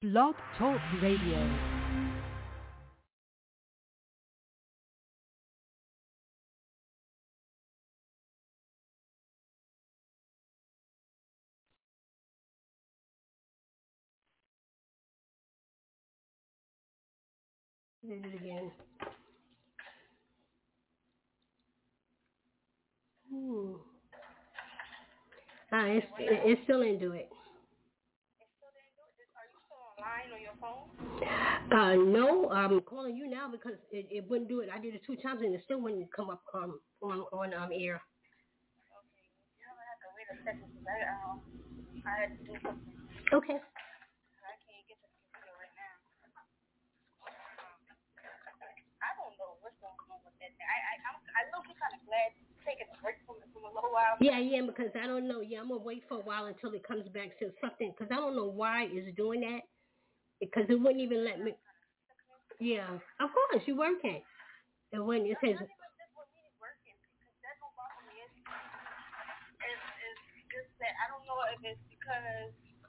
Blog Talk Radio. Did it again. It still didn't do it. Are you still online on your phone? No, I'm calling you now because it wouldn't do it. I did it 2 times and it still wouldn't come up on air. Okay, you're gonna have to wait a second because I had to do something. Okay. I can't get to the computer right now. I don't know what's going on with that. I know he's kind of glad taking a break from a little while. Yeah, because I don't know. Yeah, I'm gonna wait for a while until it comes back to something because I don't know why it's doing that because it wouldn't even let me. Yeah, of course you working. And when it says. Not even just with me working because that don't bother me. It's just that I don't know if it's because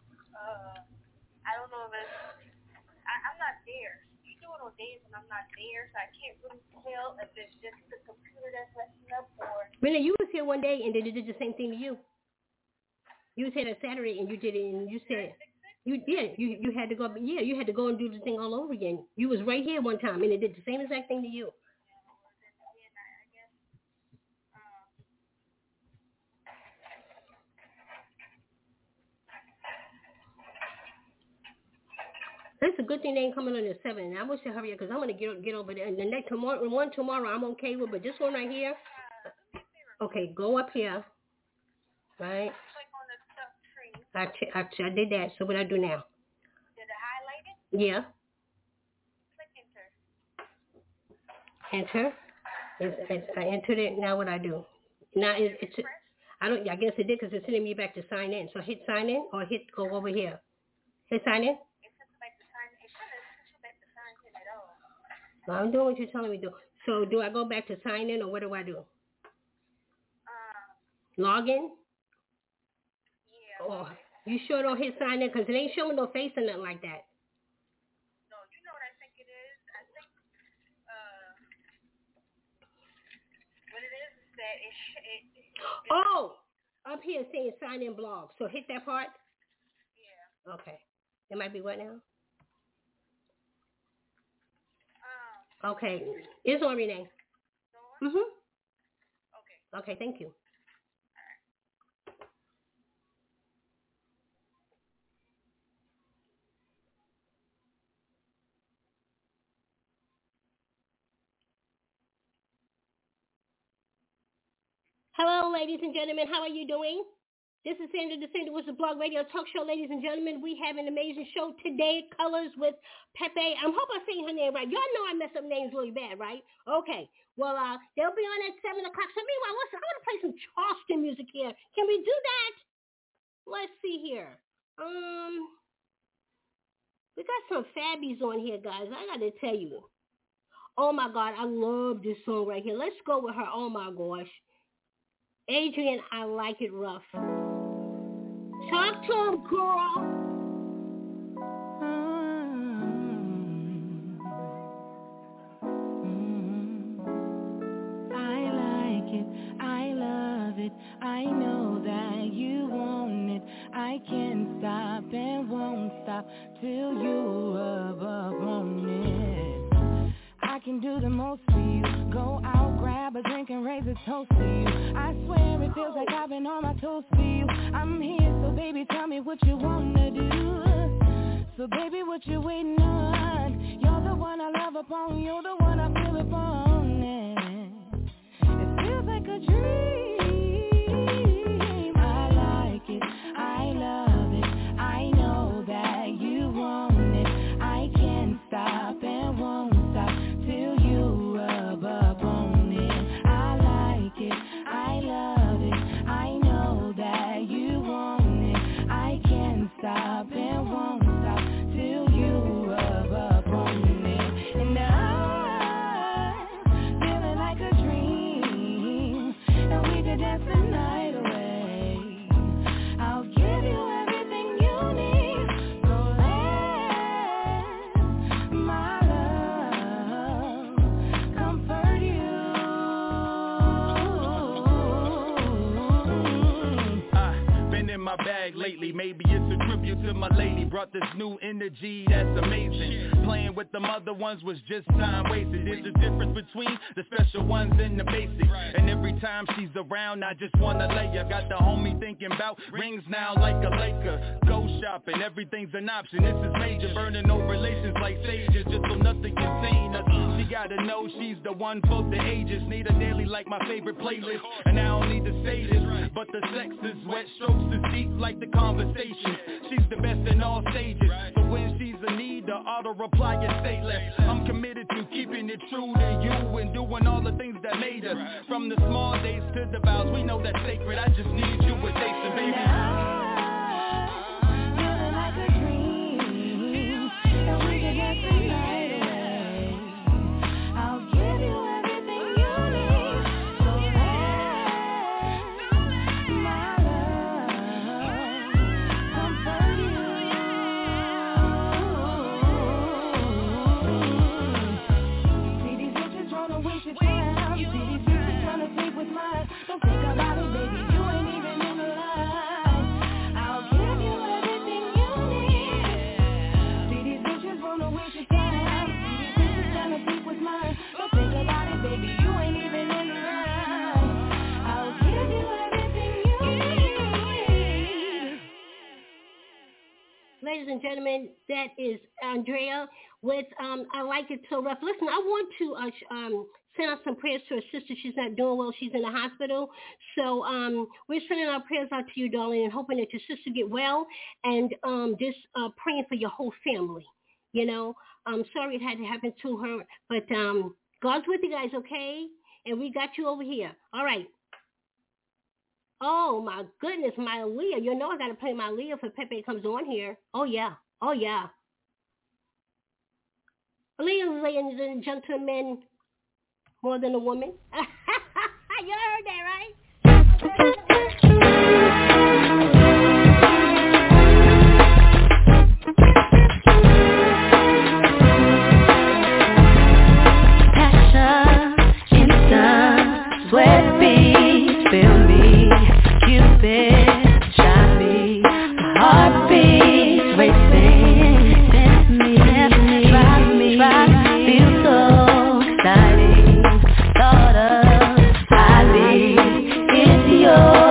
I don't know if it's I'm not there. You do it on days when I'm not there, so I can't really tell if it's just the computer that's messing up or. Really, you was here one day and they did the same thing to you. You was here on Saturday and you did it and you said you had to go. Yeah, you had to go and do the thing all over again. You was right here one time and it did the same exact thing to you. It's a good thing they ain't coming on at 7. And I wish to hurry up because I'm gonna get over there. And the next tomorrow I'm okay with, but this one right here. Okay, go up here. Right. Click on the stuff tree. I did that. So what I do now? Did it highlight it? Yeah. Click enter. Enter. I entered it. Now what I do? Now it's I guess it did because it's sending me back to sign in. So hit sign in or go over here. Hit sign in. I'm doing what you're telling me to do. So do I go back to sign in or what do I do? Log in? Yeah. Oh, you sure don't hit sign in because it ain't showing no face or nothing like that. No, you know what I think it is? I think what it is that it up here saying sign in blog. So hit that part? Yeah. Okay. It might be what now? Okay. It's on, Renee. Mm-hmm. Okay, thank you. Hello, ladies and gentlemen. How are you doing? This is Sandra DeSandra with the Blog Radio Talk Show. Ladies and gentlemen, we have an amazing show today, Colors with Pepe. I hope I'm saying her name right. Y'all know I mess up names really bad, right? Okay. Well, they'll be on at 7 o'clock. So meanwhile, listen, I want to play some Charleston music here. Can we do that? Let's see here. We got some Fabbies on here, guys. I got to tell you. Oh, my God. I love this song right here. Let's go with her. Oh, my gosh. Adrian, I Like It Rough. Talk to him, girl. I like it. I love it. I know that you want it. I can't stop and won't stop till you rub up on it. I can do the most for you. Go out, grab a drink and raise a toast to you. I swear it feels like I've been on my toes for you. I'm here, so baby, tell me what you wanna do. So baby, what you waiting on? You're the one I love upon. You're the one I feel upon. It feels like a dream. I like it. I love it. I know that you want it. I can't stop and won't stop till you rub up on it. I like it, I love it. I know that you want it. I can't stop and won't stop till you rub up on it. And I brought this new energy that's amazing. Playing with the other ones was just time wasted. There's a difference between the special ones and the basics. And every time she's around, I just wanna lay her. Got the homie thinking about rings now like a Laker. Go shopping, everything's an option. This is major, burning no relations like sages, just so nothing can stain us. She gotta know she's the one for the ages. Need her daily like my favorite playlist. And I don't need to say this, but the sex is wet, strokes is deep like the conversation. She's the best in all stages. So when she's in need, the auto reply and say less. I'm committed to keeping it true to you and doing all the things that made us. From the small days to the vows, we know that's sacred. I just need you with Jason, baby. Ladies and gentlemen, that is Andrea with I Like It So Rough. Listen, I want to send out some prayers to her sister. She's not doing well. She's in the hospital. So we're sending our prayers out to you, darling, and hoping that your sister get well, and just praying for your whole family. You know, I'm sorry it had to happen to her, but God's with you guys, okay? And we got you over here. All right. Oh, my goodness, my Aaliyah. You know I got to play my Aaliyah for Pepe comes on here. Oh, yeah. Oh, yeah. Aaliyah, ladies and gentlemen, more than a woman. You heard that, right? Passion, instant, sweat beats, feel me. Cupid, shot me, heartbeats racing, tempt me, drive me, feel so exciting, thought of, I leave, it's yours.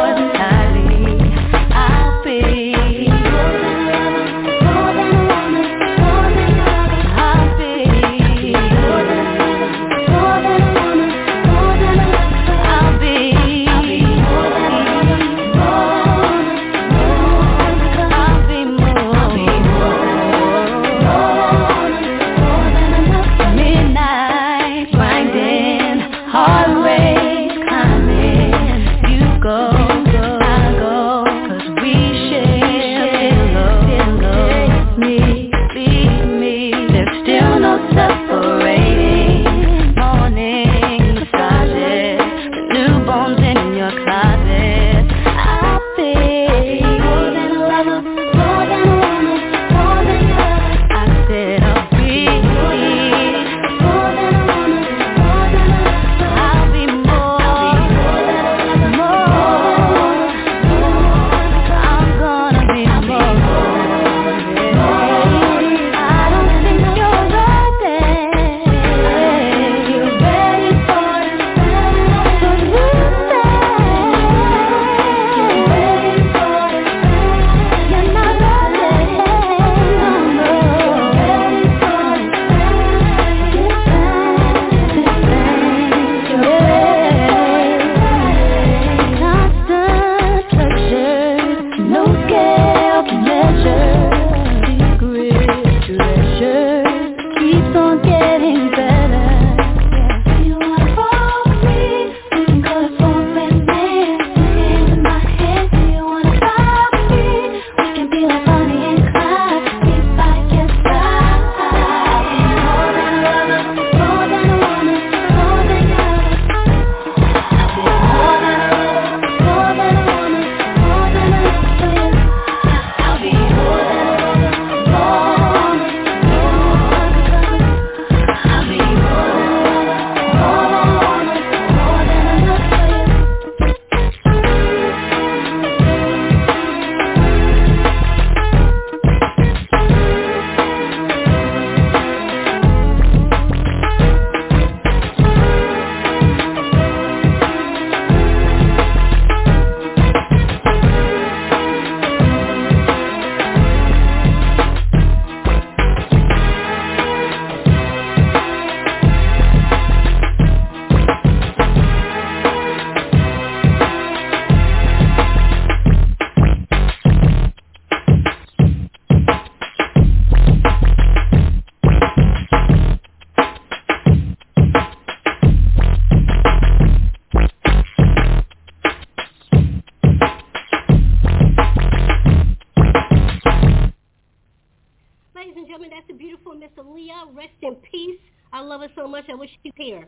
That's the beautiful Miss Aaliyah. Rest in peace. I love her so much. I wish she's here.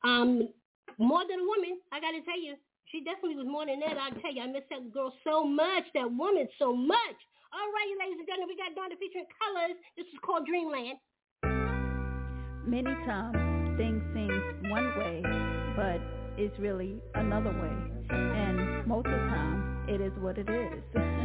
More than a woman, I got to tell you. She definitely was more than that. I tell you, I miss that girl so much, that woman so much. All right, ladies and gentlemen, we got Donna featuring Colors. This is called Dreamland. Many times things seem one way, but it's really another way. And most of the time, it is what it is.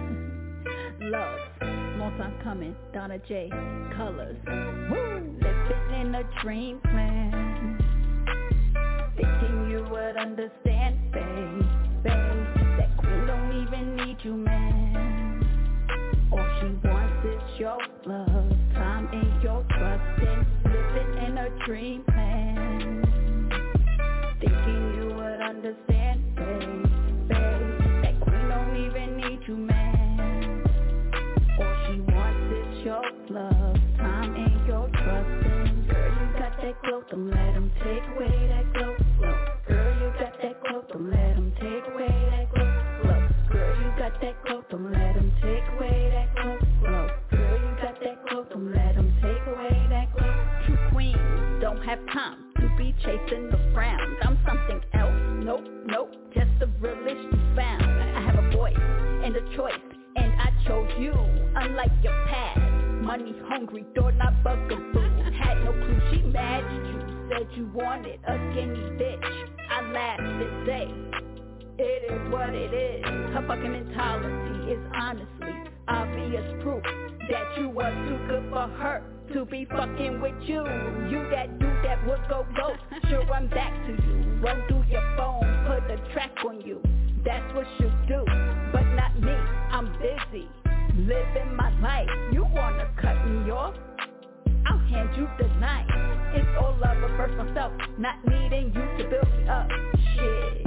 Love, more time coming, Donna J, Colors. Woo! Living in a dreamland. Thinking you would understand, babe. That queen don't even need you, man. All she wants is your love, time and your trust, and living in a dreamland. Thinking you would understand, babe. That queen don't even need you, man. All she wants is your love, time and your trust, and girl, you got that glow, don't let them take away that glow. Girl, you got that glow, don't let them take away that glow. Girl, you got that glow, don't let them take away that glow. Girl, you got that glow, don't let them take away that glow. True queens don't have time to be chasing around. I'm something else, nope, just the realest you found. I have a voice and a choice, and I chose you. Unlike your past, money hungry, door not bugaboo. Had no clue, she matched you. Said you wanted a skinny bitch. I laughed and say, it is what it is. Her fucking mentality is honestly obvious proof that you were too good for her to be fucking with you. You that dude that would go ghost. Sure, I'm back to you. Run through your phone, put a track on you. That's what you do, but not me. I'm busy living my life. You wanna cut me off? I'll hand you the knife. It's all love, but first myself, not needing you to build me up. Shit,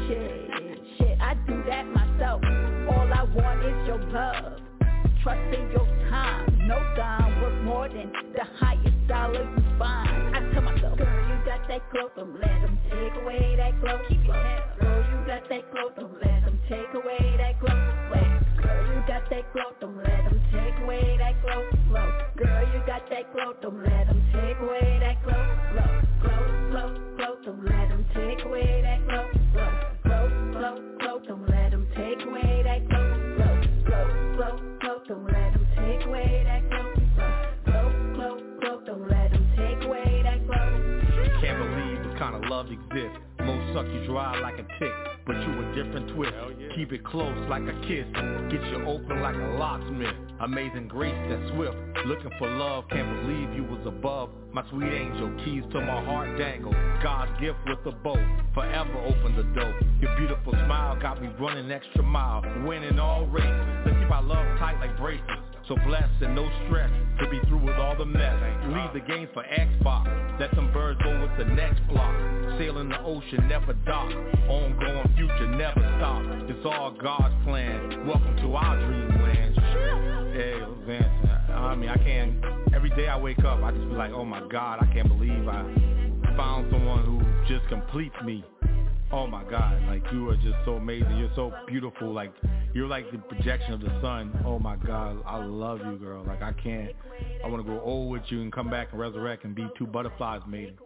I do that myself. All I want is your love, trust in your time. No dime worth more than the highest dollar you find. I tell myself, girl, you got that glow, don't let them take away that glow. Keep your head up. Girl, you got that glow, don't let them take away that glow. Girl, you got that glow, don't let them take away that glow. Girl, you got that glow, don't let them take away that glow. Glow, don't let them take away that glow. Glow, don't let them take away that glow. Glow, don't let them take away that glow. Glow, don't let them take away that glow. Can't believe this kind of love exists. Most suck you dry like a tick, but you a different twist. Keep it close like a kiss, get you open like a locksmith. Amazing grace that's swift, looking for love, can't believe you was above. My sweet angel, keys to my heart dangle. God's gift with a bow, forever open the door. Your beautiful smile got me running extra mile, winning all races. Let's keep our love tight like braces. So blessed and no stress to be through with all the mess. Leave the games for Xbox, let them birds go with the next block. Sailing the ocean, never dock. Ongoing future, never stop. It's all God's plan. Welcome to our dreamland. Hey, Vance, I mean, I can't, every day I wake up, I just be like, oh my God, I can't believe I found someone who just completes me. Oh my God, like you are just so amazing. You're so beautiful. Like you're like the projection of the sun. Oh my God, I love you, girl. Like I want to grow old with you and come back and resurrect and be two butterflies mating.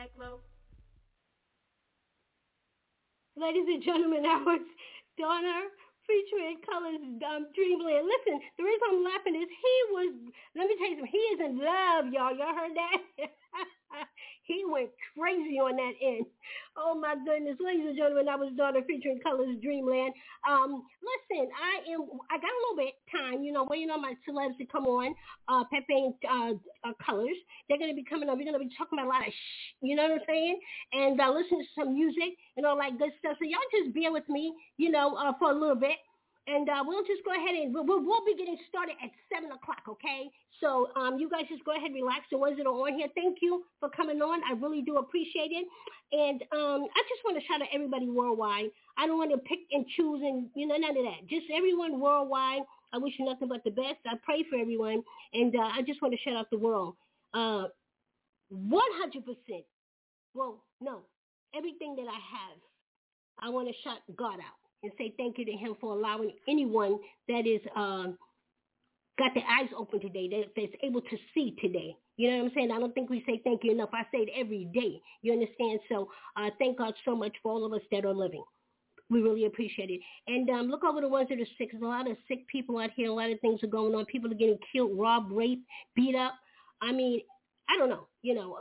Ladies and gentlemen, that was Donna featuring Colors, Dreamland. Listen, the reason I'm laughing is let me tell you something, he is in love, y'all. Y'all heard that? He went crazy on that end. Oh my goodness. Ladies and gentlemen, that was Donna featuring Colors, Dreamland. Listen, I got a little bit time, waiting on my celebs to come on, Pepe and Colors. They're going to be coming on. We're going to be talking about a lot of you know what I'm saying? And listening to some music and all that good stuff. So y'all just bear with me, for a little bit. And we'll just go ahead and we'll be getting started at 7 o'clock, okay? So you guys just go ahead and relax. The ones that are on here, thank you for coming on. I really do appreciate it. And I just want to shout out everybody worldwide. I don't want to pick and choose and, none of that. Just everyone worldwide. I wish you nothing but the best. I pray for everyone. And I just want to shout out the world. 100%. Well, no. Everything that I have, I want to shout God out and say thank you to him for allowing anyone that is got their eyes open today, that's able to see today. You know what I'm saying? I don't think we say thank you enough. I say it every day. You understand? So thank God so much for all of us that are living. We really appreciate it. And look over the ones that are sick. There's a lot of sick people out here. A lot of things are going on. People are getting killed, robbed, raped, beat up. I mean, I don't know.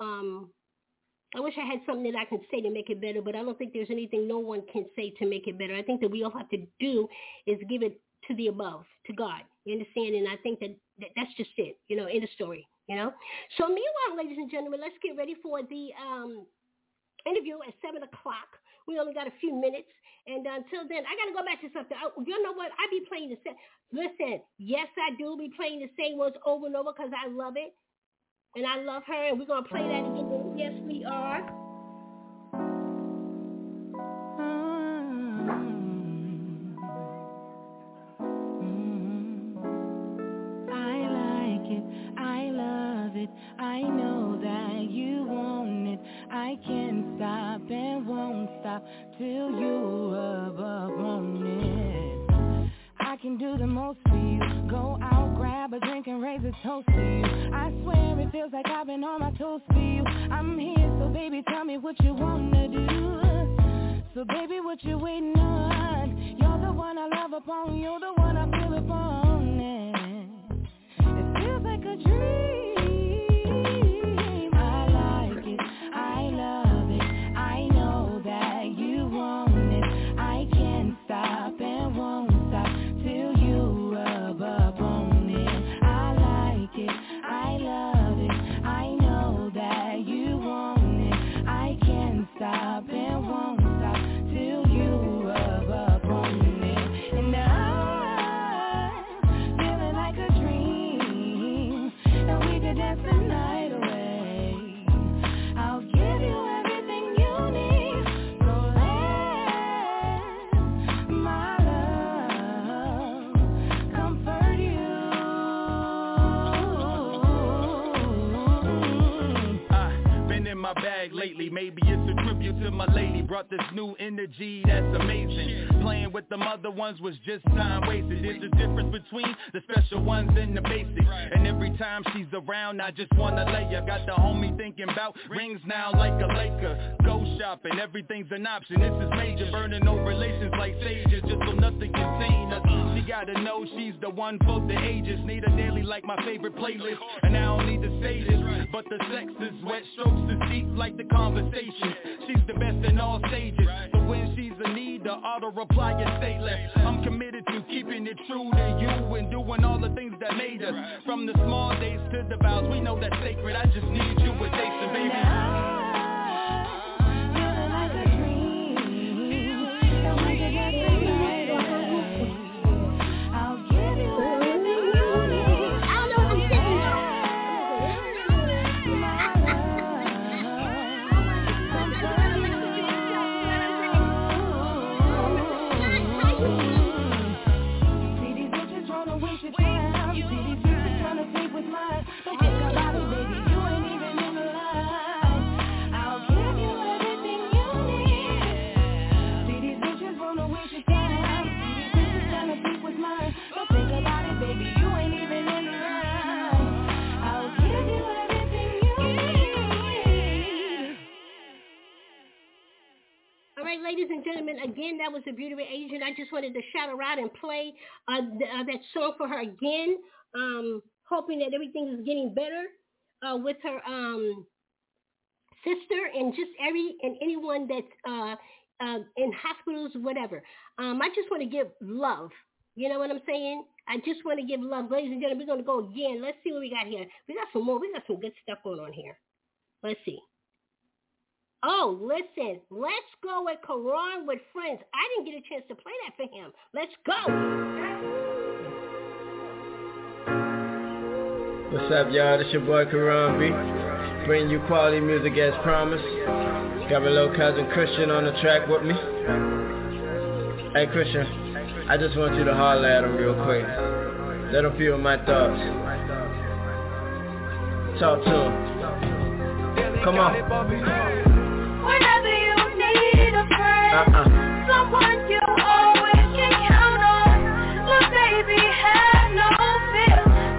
I wish I had something that I could say to make it better, but I don't think there's anything no one can say to make it better. I think that we all have to do is give it to the above, to God. You understand? And I think that's just it, end of story, So meanwhile, ladies and gentlemen, let's get ready for the interview at 7 o'clock. We only got a few minutes. And until then, I got to go back to something. You know what? I be playing the same. Listen, yes, I do be playing the same ones over and over because I love it. And I love her. And we're going to play that again. Yes, we are. I know that you want it. I can't stop and won't stop till you want it. I can do the most for you. Go out, grab a drink and raise a toast to you. I swear it feels like I've been on my toes for you. I'm here, so baby, tell me what you wanna do. So baby, what you waiting on? You're the one I love upon. You're the one I feel upon. It feels like a dream. Lately, maybe it's a tribute to my lady. Brought this new energy that's amazing. Playing with them other ones was just time wasted. There's a difference between the special ones and the basics. And every time she's around, I just wanna lay her. Got the homie thinking about rings now like a Laker. Go shopping, everything's an option. This is major, burning no relations like sages, just so nothing can stain us. She gotta know she's the one for the ages. Need her daily like my favorite playlist. And I don't need to say this, but the sex is wet, strokes is deep like the conversation. She's the best in all stages. So when she's in need, the auto reply is say less. I'm committed to keeping it true to you and doing all the things that made us. From the small days to the vows, we know that's sacred. I just need you with Jason, baby. Ladies and gentlemen, again, that was the Beauty Agent. I just wanted to shout her out and play that song for her again, hoping that everything is getting better with her sister and just anyone that's in hospitals, whatever. I just want to give love. You know what I'm saying? I just want to give love. Ladies and gentlemen, we're going to go again. Let's see what we got here. We got some more. We got some good stuff going on here. Let's see. Oh, listen, let's go with Karan with Friends. I didn't get a chance to play that for him. Let's go. What's up, y'all? This your boy Karan B. Bringing you quality music as promised. Got my little cousin Christian on the track with me. Hey, Christian, I just want you to holler at him real quick. Let him feel my thoughts. Talk to him. Come on. Whenever you need a friend, someone you always can count on. Look, baby, have no fear.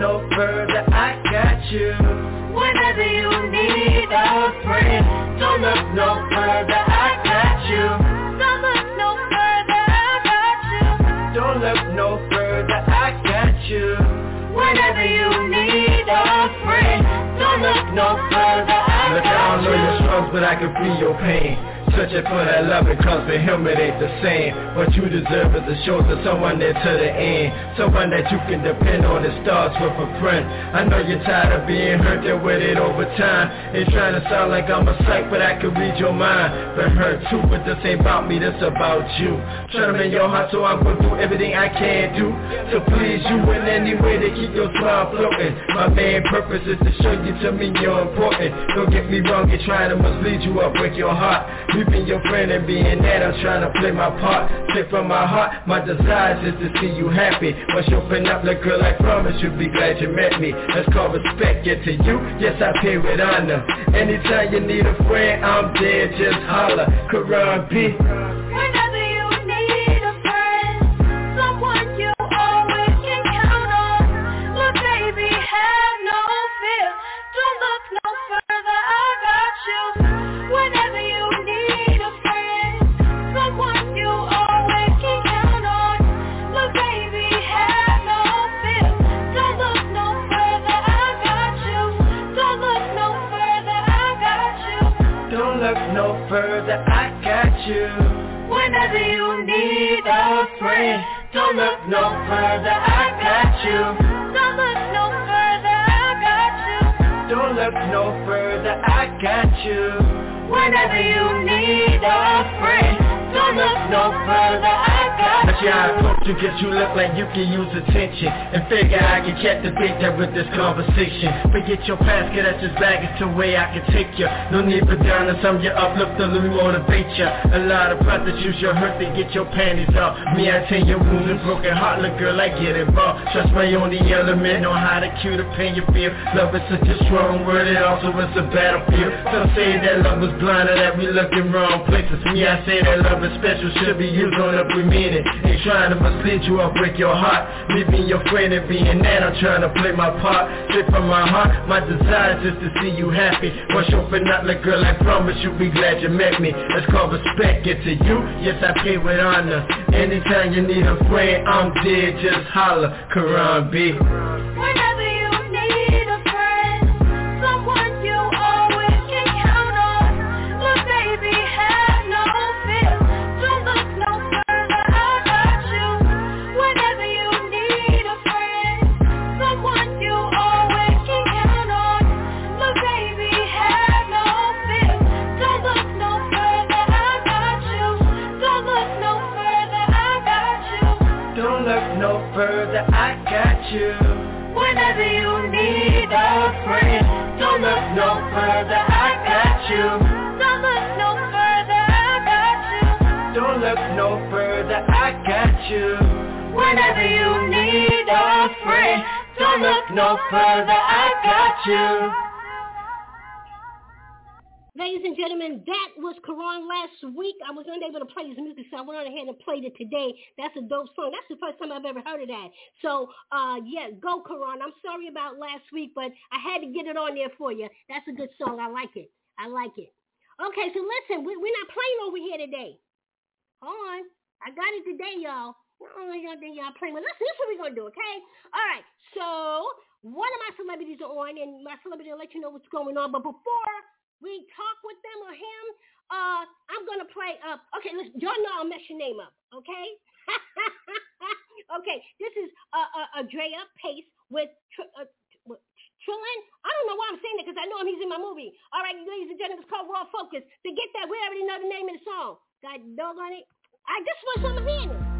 no further, I got you. Whenever you need a friend, don't look no further, I got you. Don't look no further, I got you. Don't look no further, I got you. Whenever you need a friend, don't look no further, I got you. Look, I don't know your struggles, but I can feel your pain. Searching for that love, cause for him it ain't the same. What you deserve is a shoulder, someone there to the end. Someone that you can depend on, it starts with a friend. I know you're tired of being hurt, deal with it over time. Ain't trying to sound like I'm a psych, but I can read your mind. Been hurt too, but this ain't about me, this about you. Trying to mend your heart, so I'm gonna do everything I can do to please you in any way to keep your smile floating. My main purpose is to show you to me you're important. Don't get me wrong, you're trying to mislead you up, break your heart. You being your friend and being that, I'm trying to play my part. Straight from my heart, my desire is to see you happy. Once you open up, look girl, I promise you'll be glad you met me. That's called respect, get to you, yes I pay with honor. Anytime you need a friend, I'm there, just holler. Quran B. Whenever you need a friend, someone you always can count on. Look baby, have no fear, don't look no further, I got you. Whenever you need a friend, someone you always can count on. Look baby, have no fear, don't look no further, I got you. Don't look no further, I got you. Don't look no further, I got you. Whenever you need a friend, don't look no further, I got you. Don't look no further, I got you. Don't look no further, I got you. Whenever you need a friend, don't look no further, I got But you. yeah, I hope you get you look like you can use attention and figure I can captivate that with this conversation. Forget your past, get at this baggage to where I can take you. No need for downness, I'm your uplifter, let me motivate you. A lot of prostitutes your hurt to get your panties off. Me, I tell your wounds and broken heart, look girl, I get involved. Trust my only element, know how to cue the pain you feel. Love is such a strong word, it also is a battlefield. Some say that love is blind or that we look in wrong places. Me, I say that love is special, should be used on if we mean it. Ain't trying to mislead you or break your heart. Me being your friend and being that, I'm trying to play my part. Straight from my heart, my desire is just to see you happy. Once you open up, like girl, I promise you'll be glad you met me. It's called respect, get to you, yes I pay with honor. Anytime you need a friend, I'm there, just holler. Quran B. Whenever you need a friend, someone you always can count on. Look baby, have no fear, don't look no further, I got you. Whenever you need a friend, someone you always can count on. Look baby, have no fear, don't look no further, I got you. Don't look no further, I got you. Don't look no further, I got you. Whenever you need a friend, don't look no further, I got you. Don't look no further, I got you. Don't look no further, I got you. Whenever you need a friend, don't look no further, I got you. Ladies and gentlemen, that was Quran last week. I was unable to play his music, so I went on ahead and played it today. That's a dope song. That's the first time I've ever heard of that. So, yeah, go Quran. I'm sorry about last week, but I had to get it on there for you. That's a good song. I like it. I like it. Okay, so listen, we're not playing over here today. Hold on. I got it today, y'all. Y'all think y'all playing with. Listen, this is what we're going to do, okay? All right, so one of my celebrities are on, and my celebrity will let you know what's going on. But before we talk with them or him, I'm going to play okay, listen, y'all know I'll mess your name up, okay? Okay, this is Andrea Pace with Trillin. I don't know why I'm saying that because I know him, he's in my movie. All right, ladies and gentlemen, it's called Raw Focus. Forget that, we already know the name of the song. God doggone it. I just want some hearing it.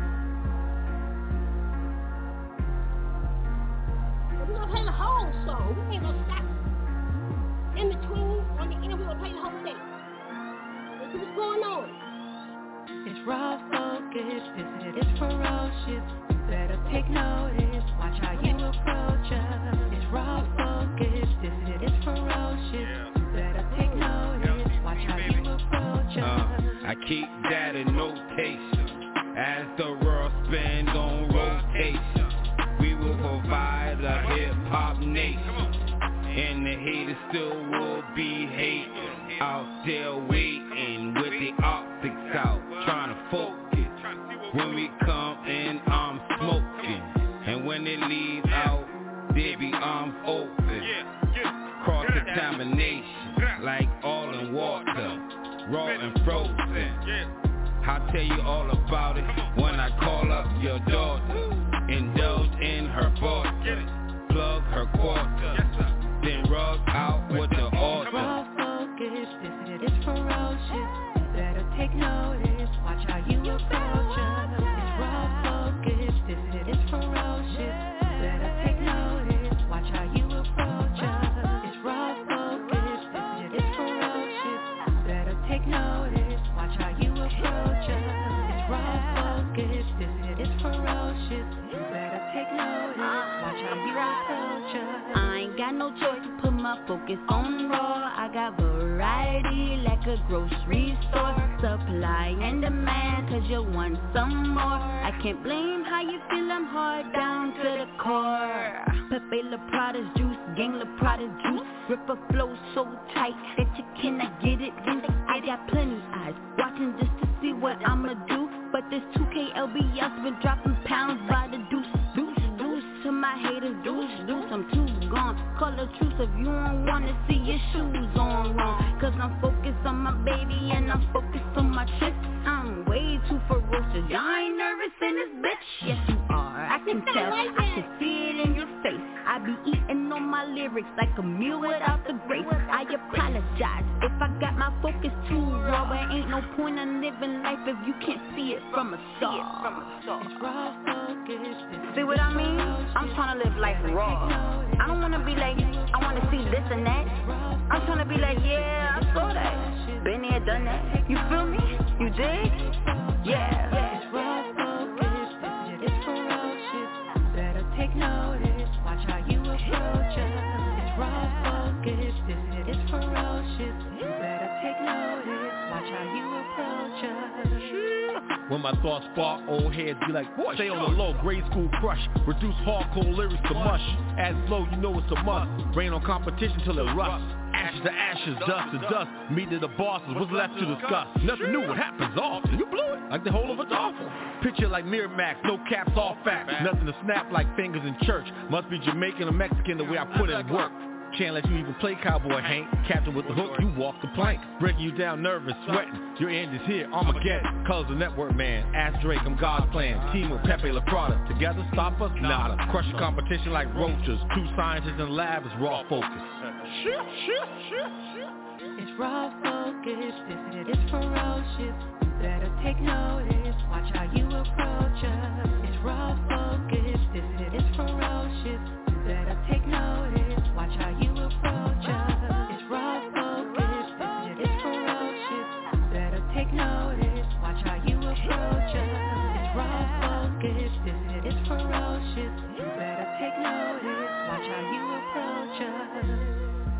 We're going to play the whole song. We ain't going to stop in between. On the end, we're going to play the whole thing. Let's see what's going on. It's Raw Focus, it's ferocious. Better take notice, watch how you approach us. It's Raw Focus, it's ferocious. Better take notice, watch how you approach us. I keep that in notation as the world spins on rotation. We will provide a hip-hop nation. And the haters still will be hating. Out there waiting with the optics out, trying to focus. When we come in, I'm smoking. And when they leave out, they be arms open. Cross-contamination, like all in water, raw and frozen. I'll tell you all about it when I call up your daughter. Indulge in her vodka, plug her quarter, then rub out with the order. It's raw focus, it's ferocious. You better take notice, watch how you approach us. It's raw focus, it's ferocious. You better take notice, watch how you approach us. It's raw focus, it's ferocious. You better take notice, watch how you approach us. It's raw focus, it's ferocious. You better take notice, watch how you approach us. I ain't got no choice to put my focus on raw. I got variety like a grocery store. Supply and demand, cause you want some more. I can't blame how you feel, I'm hard down to the core. Pepe La Prada's juice, gang La Prada juice. Ripper flow so tight that you cannot get it loose. I got plenty eyes watching just to see what I'ma do. But this 2K LBS been dropping pounds by the deuce. To my haters, deuce, I'm too gone. Call a truce if you don't wanna see your shoes on wrong. Cause I'm focused on my baby and I'm focused on my chick. I'm way too ferocious, y'all ain't nervous in this bitch. Yes you are, I can tell, I can see it in your face. I be eating on my lyrics like a meal without the grace. I apologize if I got my focus too raw. But ain't no point in living life if you can't see it from a star. It's raw focus. See what I mean? I'm trying to live life raw. I don't wanna be like, I wanna see this and that. I'm trying to be like, yeah, I saw that. Been there, done that. You feel me? You dig? Yeah. It's raw focus, it's ferocious. You better take notice, watch how you approach us. It's raw focus, it's ferocious. You better take notice, watch how you approach us. When my thoughts spark, old heads be like, boy, stay on the low, grade school crush. Reduce hardcore lyrics to mush. Add flow, you know it's a must. Rain on competition till it rusts. Ashes to ashes, dust to dust. Meet to the bosses, what's left to discuss? Nothing new, what happens often. You blew it, like the whole of a dolphin. Picture like Miramax, no caps, all facts. Nothing to snap like fingers in church. Must be Jamaican or Mexican the way I put in work. Can't let you even play cowboy, Hank. Captain with the hook, you walk the plank. Breaking you down, nervous, sweating. Your end is here, Armageddon. Colors the network, man. Ask Drake, I'm God's plan. Team with Pepe La Prada. Together, stop us? Nada. Crush the competition like roaches. Two scientists in the lab is raw focus. It's raw focus, it's ferocious. You better take notice, watch how you approach us. It's raw focus, it's ferocious. You better take notice, watch how you approach us. It's raw focus, it's ferocious. You better take notice, watch how you approach us. It's raw focus, it's ferocious. You better take notice, watch how you approach us.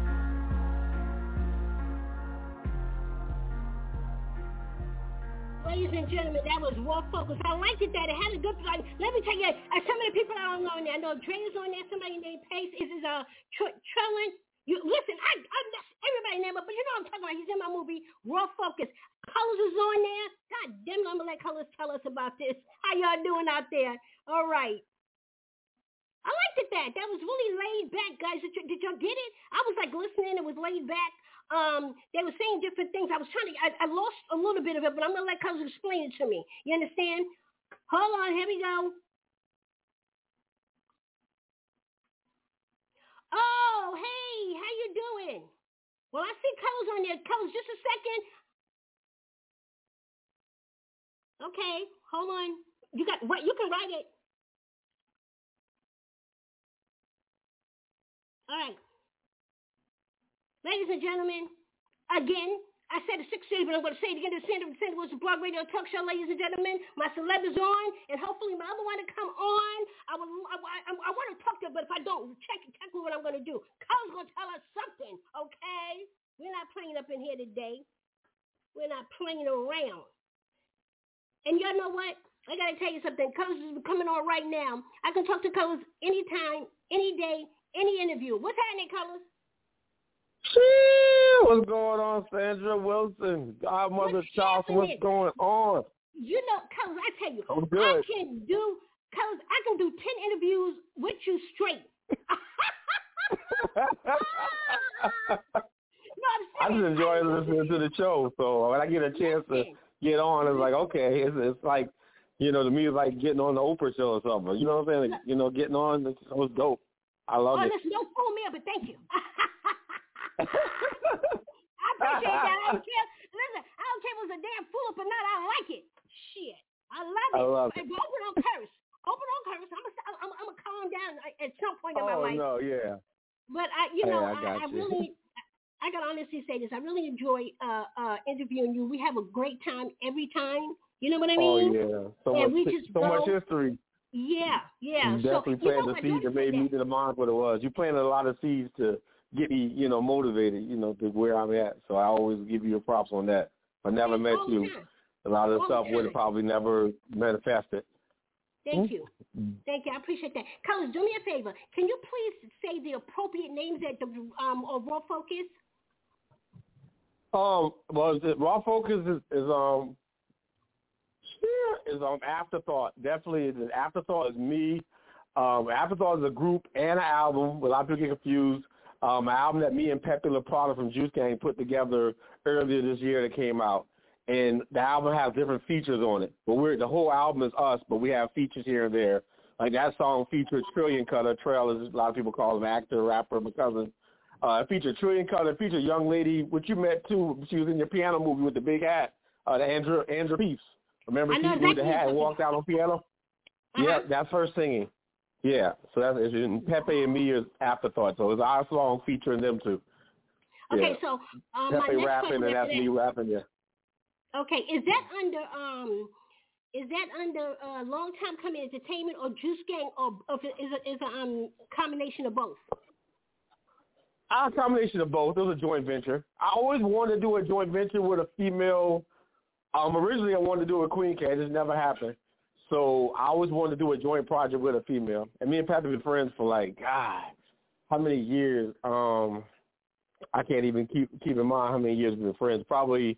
Ladies and gentlemen, that was Raw Focus. I liked it that it had a good, like, let me tell you, some of the people I don't know on there. I know Dre is on there, somebody named Pace. This is Trellin. You listen, I mess everybody name up, but you know what I'm talking about. He's in my movie, Raw Focus. Colors is on there. God damn it, I'm gonna let Colors tell us about this. How y'all doing out there? All right. I liked it that. That was really laid back, guys. Did y'all get it? I was like listening, it was laid back. They were saying different things. I was trying to, I lost a little bit of it, but I'm going to let Colors explain it to me. You understand? Hold on, here we go. Oh, hey, how you doing? Well, I see Colors on there. Colors, just a second. Okay, hold on. You got what? You can write it. All right. Ladies and gentlemen, again, I said it 6 days, but I'm going to say it again. The Sandra was a Blog Radio Talk Show, ladies and gentlemen. My celeb is on, and hopefully my other one to come on. I want to talk to her, but if I don't, check what I'm going to do. Colin's going to tell us something, okay? We're not playing up in here today. We're not playing around. And y'all know what? I gotta tell you something. Colors is coming on right now. I can talk to Colors anytime, any day, any interview. What's happening, Colors? What's going on, Sandra Wilson? Godmother Charles, what's going on? You know, Colors, I tell you, I'm good. I can do 10 interviews with you straight. I just enjoy listening to the show. So when I get a chance to get on, it's like, okay, it's like, you know, to me, it's like getting on the Oprah show or something. You know what I'm saying? You know, getting on, it was dope. I love it. Listen, don't fool me up, but thank you. I appreciate that. I don't care. Listen, I don't care if it was a damn fool up or not. I like it. Shit. I love it. I love it. Open on curse. I'm gonna calm down at some point in my life. Oh, no, yeah. But I gotta honestly say this. I really enjoy interviewing you. We have a great time every time. You know what I mean? Oh yeah. So much history. Yeah. You definitely planted the seeds that made me to the mind what it was. You planted a lot of seeds to get me, you know, motivated, you know, to where I'm at. So I always give you a props on that. If I never met you, a lot of the stuff would have probably never manifested. Thank you. Thank you. I appreciate that. Colors, do me a favor. Can you please say the appropriate names at the Raw Focus? Well, Raw Focus is Afterthought. Definitely, Afterthought is me. Afterthought is a group and an album. A lot of people get confused. An album that me and Pepe La Prada from Juice Gang put together earlier this year that came out. And the album has different features on it. But the whole album is us, but we have features here and there. Like that song featured Trillion Cutter. Trail is a lot of people call him actor, rapper, my cousin. It featured Trillion Cutter. It featured a young lady, which you met too. She was in your piano movie with the big hat, the Andrew Peeps. Remember she with the hat and walked out on piano? Yeah, that's her singing. Yeah, so that's Pepe and me is Afterthought. So it's our song featuring them too. Okay, yeah. so Pepe rapping and that's me rapping. Yeah. Okay, is that under Long Time Coming Entertainment or Juice Gang, or is a combination of both? A combination of both. It was a joint venture. I always wanted to do a joint venture with a female. Originally, I wanted to do it with Queen K. It just never happened. So I always wanted to do a joint project with a female. And me and Pat have been friends for like, God, how many years? I can't even keep in mind how many years we've been friends. Probably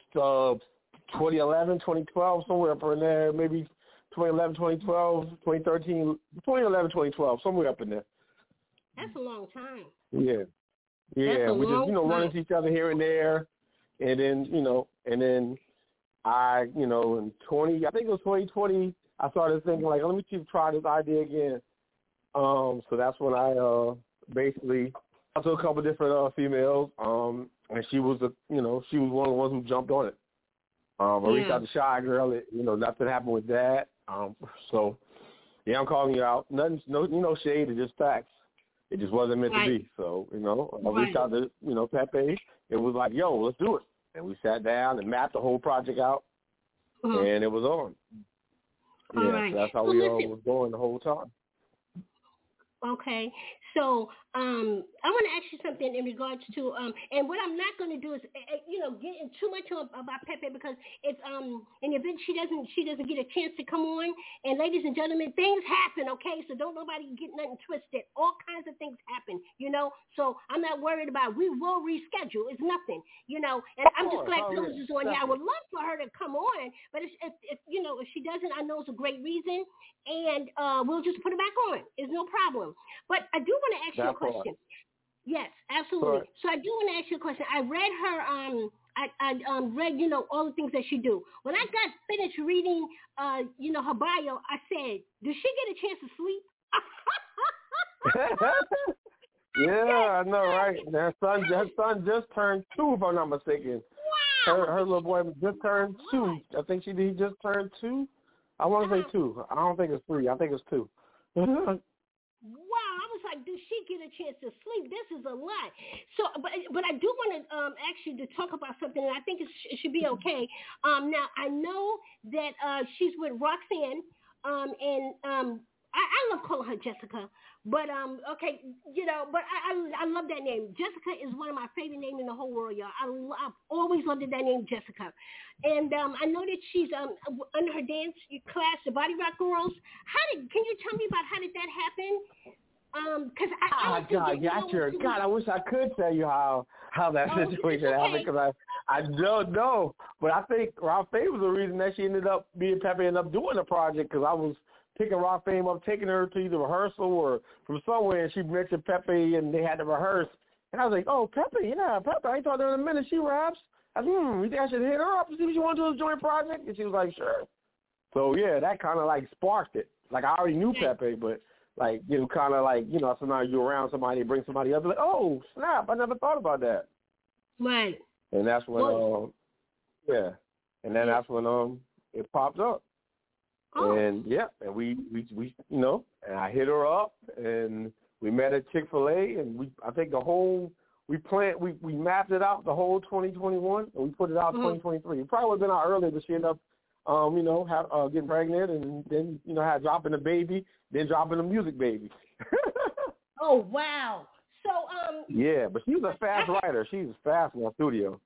2011, 2012, somewhere up in there. Maybe 2011, 2012, 2013, 2011, 2012, somewhere up in there. That's a long time. Yeah. Yeah, we just, run into each other here and there. And then, I, in I think it was 2020, I started thinking, like, let me try this idea again. So that's when I basically talked to a couple different females, and she was she was one of the ones who jumped on it. I reached out to Shy Girl, nothing happened with that. So, yeah, I'm calling you out. Nothing, no shade, it's just facts. It just wasn't meant to be. So, I reached out to, Pepe. It was like, yo, let's do it. And we sat down and mapped the whole project out, and it was on. Right. So that's how we all was going the whole time. Okay. So I want to ask you something in regards to, and what I'm not going to do is, get in too much about Pepe, because it's in the event she doesn't get a chance to come on. And ladies and gentlemen, things happen, okay? So don't nobody get nothing twisted. All kinds of things happen, So I'm not worried about it. We will reschedule. It's nothing, And I'm just glad Rose is on here. I would love for her to come on, but if she doesn't, I know it's a great reason, and we'll just put it back on. It's no problem. But I do want to ask you a question. Yes, absolutely. So I do want to ask you a question. I read her, I read, all the things that she do. When I got finished reading, her bio, I said, does she get a chance to sleep? Yeah, I know, right? Her son just turned 2, if I'm not mistaken. Wow. Her little boy just turned 2. I think he just turned 2. I want to say 2. I don't think it's 3. I think it's 2. Wow, I was like, does she get a chance to sleep? This is a lot. So, but I do want to ask you to talk about something, and I think it should be okay. Now, I know that she's with Roxanne, and I love calling her Jessica, But okay, but I love that name. Jessica is one of my favorite names in the whole world, y'all. I've always loved that name, Jessica. And I know that she's under her dance class, the Body Rock Girls. Can you tell me about how did that happen? Because God, I wish I could tell you how that situation happened, because I don't know. But I think Rock Fame was the reason that me and Pepe ended up doing the project, because I was picking Rock Fame up, taking her to either rehearsal or from somewhere, and she mentioned Pepe, and they had to rehearse. And I was like, oh, Pepe, I ain't talked to her in a minute. She raps. I said, you think I should hit her up and see what she want to do as a joint project? And she was like, sure. So, yeah, that kind of, sparked it. I already knew Pepe, but, so now you're around somebody, bring somebody up, like, oh, snap, I never thought about that. Right. And that's when, and then that's when it popped up. Oh. And and we and I hit her up, and we met at Chick-fil-A, and I think we mapped it out the whole 2021, and we put it out 2023. It probably would have been out earlier, but she ended up getting pregnant, and then had dropping the baby, then dropping the music baby. Oh wow! So yeah, but she's a fast writer. She's fast in the studio.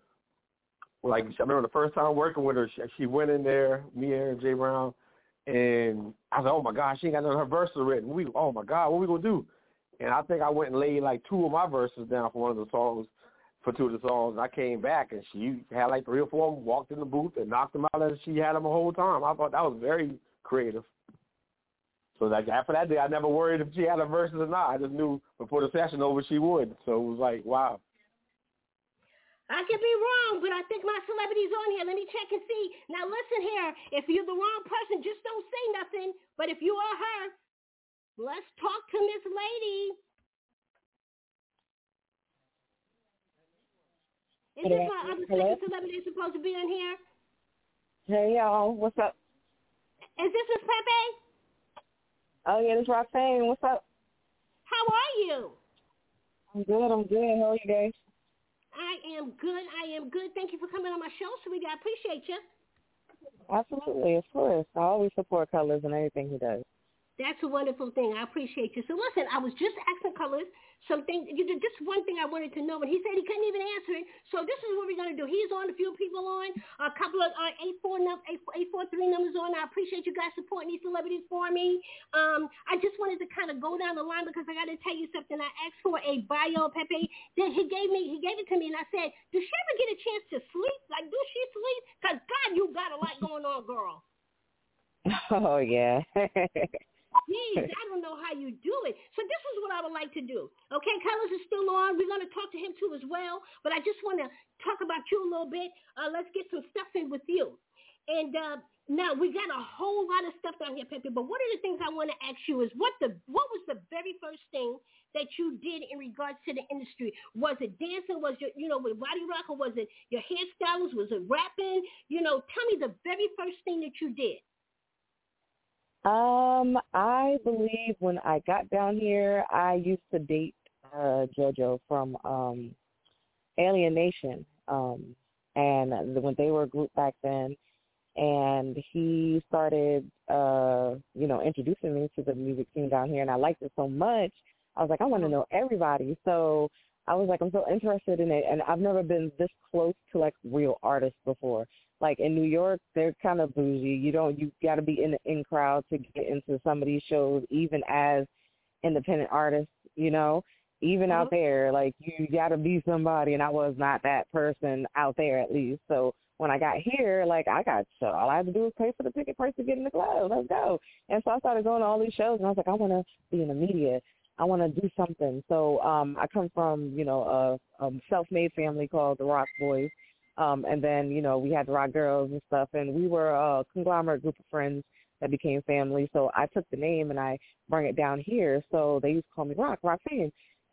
I remember the first time working with her, she went in there, me and Jay Brown. And I was like, oh, my gosh, she ain't got none of her verses written. Oh, my God, what we going to do? And I think I went and laid 2 of my verses down for 2 of the songs. And I came back, and she had 3 or 4 of them, walked in the booth and knocked them out as she had them the whole time. I thought that was very creative. So after that day, I never worried if she had her verses or not. I just knew before the session over she would. So it was like, wow. I could be wrong, but I think my celebrity's on here. Let me check and see. Now, listen here. If you're the wrong person, just don't say nothing. But if you are her, let's talk to Miss Lady. Is this my other second celebrity supposed to be on here? Hey, y'all. What's up? Is this Miss Pepe? Oh, yeah, this is Roxanne. What's up? How are you? I'm good. How are you guys? I am good. Thank you for coming on my show, sweetie. I appreciate you. Absolutely, of course. I always support Colors and everything he does. That's a wonderful thing. I appreciate you. So listen, I was just asking Colors something. Just one thing I wanted to know, and he said he couldn't even answer it. So this is what we're going to do. He's on, a few people on, a couple of 843 numbers on. I appreciate you guys supporting these celebrities for me. I just wanted to kind of go down the line because I got to tell you something. I asked for a bio of Pepe. Then he gave it to me, and I said, does she ever get a chance to sleep? Do she sleep? Because, God, you got a lot going on, girl. Oh, yeah. Jeez, I don't know how you do it. So this is what I would like to do. Okay, Colors is still on. We're going to talk to him too as well. But I just want to talk about you a little bit. Let's get some stuff in with you. And now we got a whole lot of stuff down here, Pepe. But one of the things I want to ask you is what was the very first thing that you did in regards to the industry? Was it dancing? Was it, with Body Rock, or was it your hairstyles? Was it rapping? Tell me the very first thing that you did. I believe when I got down here, I used to date JoJo from Alien Nation, and when they were a group back then, and he started, introducing me to the music scene down here, and I liked it so much, I was like, I want to know everybody. So I was like, I'm so interested in it, and I've never been this close to real artists before. In New York, they're kind of bougie. You got to be in the in crowd to get into some of these shows, even as independent artists, even out there, you got to be somebody, and I was not that person out there at least. So when I got here, all I had to do was pay for the ticket price to get in the club. Let's go. And so I started going to all these shows, and I was like, I want to be in the media. I want to do something. So I come from, a self-made family called the Rock Boys. And then, we had the Rock Girls and stuff, and we were a conglomerate group of friends that became family. So I took the name and I brought it down here. So they used to call me Roxanne.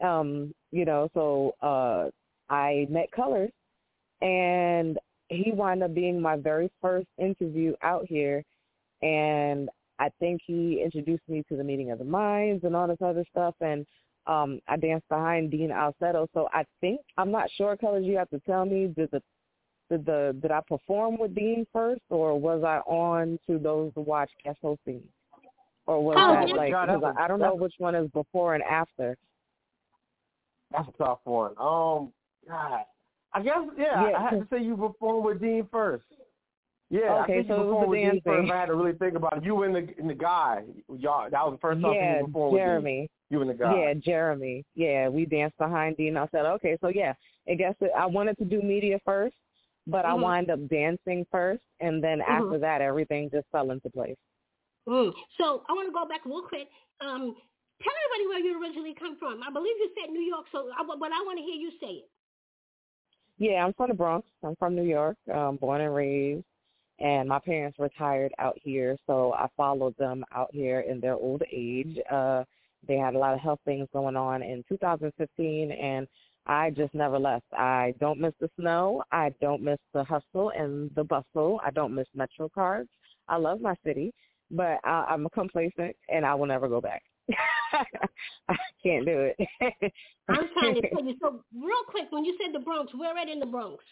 So I met Colors, and he wound up being my very first interview out here. And I think he introduced me to the Meeting of the Minds and all this other stuff. And I danced behind Dean Alcedo. So I'm not sure, Colors, you have to tell me, did I perform with Dean first, or was I on to those to watch guest hosting? Or was that like, because I don't know which one is before and after. That's a tough one. God. I guess, I had to say you performed with Dean first. Yeah, okay, I think so you performed with Dean first. I had to really think about it. You and the guy. Y'all, that was the first time you performed with Dean. You and the guy. Yeah, Jeremy. Yeah, we danced behind Dean. I said, okay, so yeah, I guess I wanted to do media first, but I wound up dancing first, and then after that, everything just fell into place. So I want to go back real quick. Tell everybody where you originally come from. I believe you said New York, but I want to hear you say it. Yeah, I'm from the Bronx. I'm from New York, born and raised, and my parents retired out here, so I followed them out here in their old age. They had a lot of health things going on in 2015, and I just never left. I don't miss the snow. I don't miss the hustle and the bustle. I don't miss Metro cards. I love my city, but I'm complacent, and I will never go back. I can't do it. I'm trying to tell you. So real quick, when you said the Bronx, where at in the Bronx?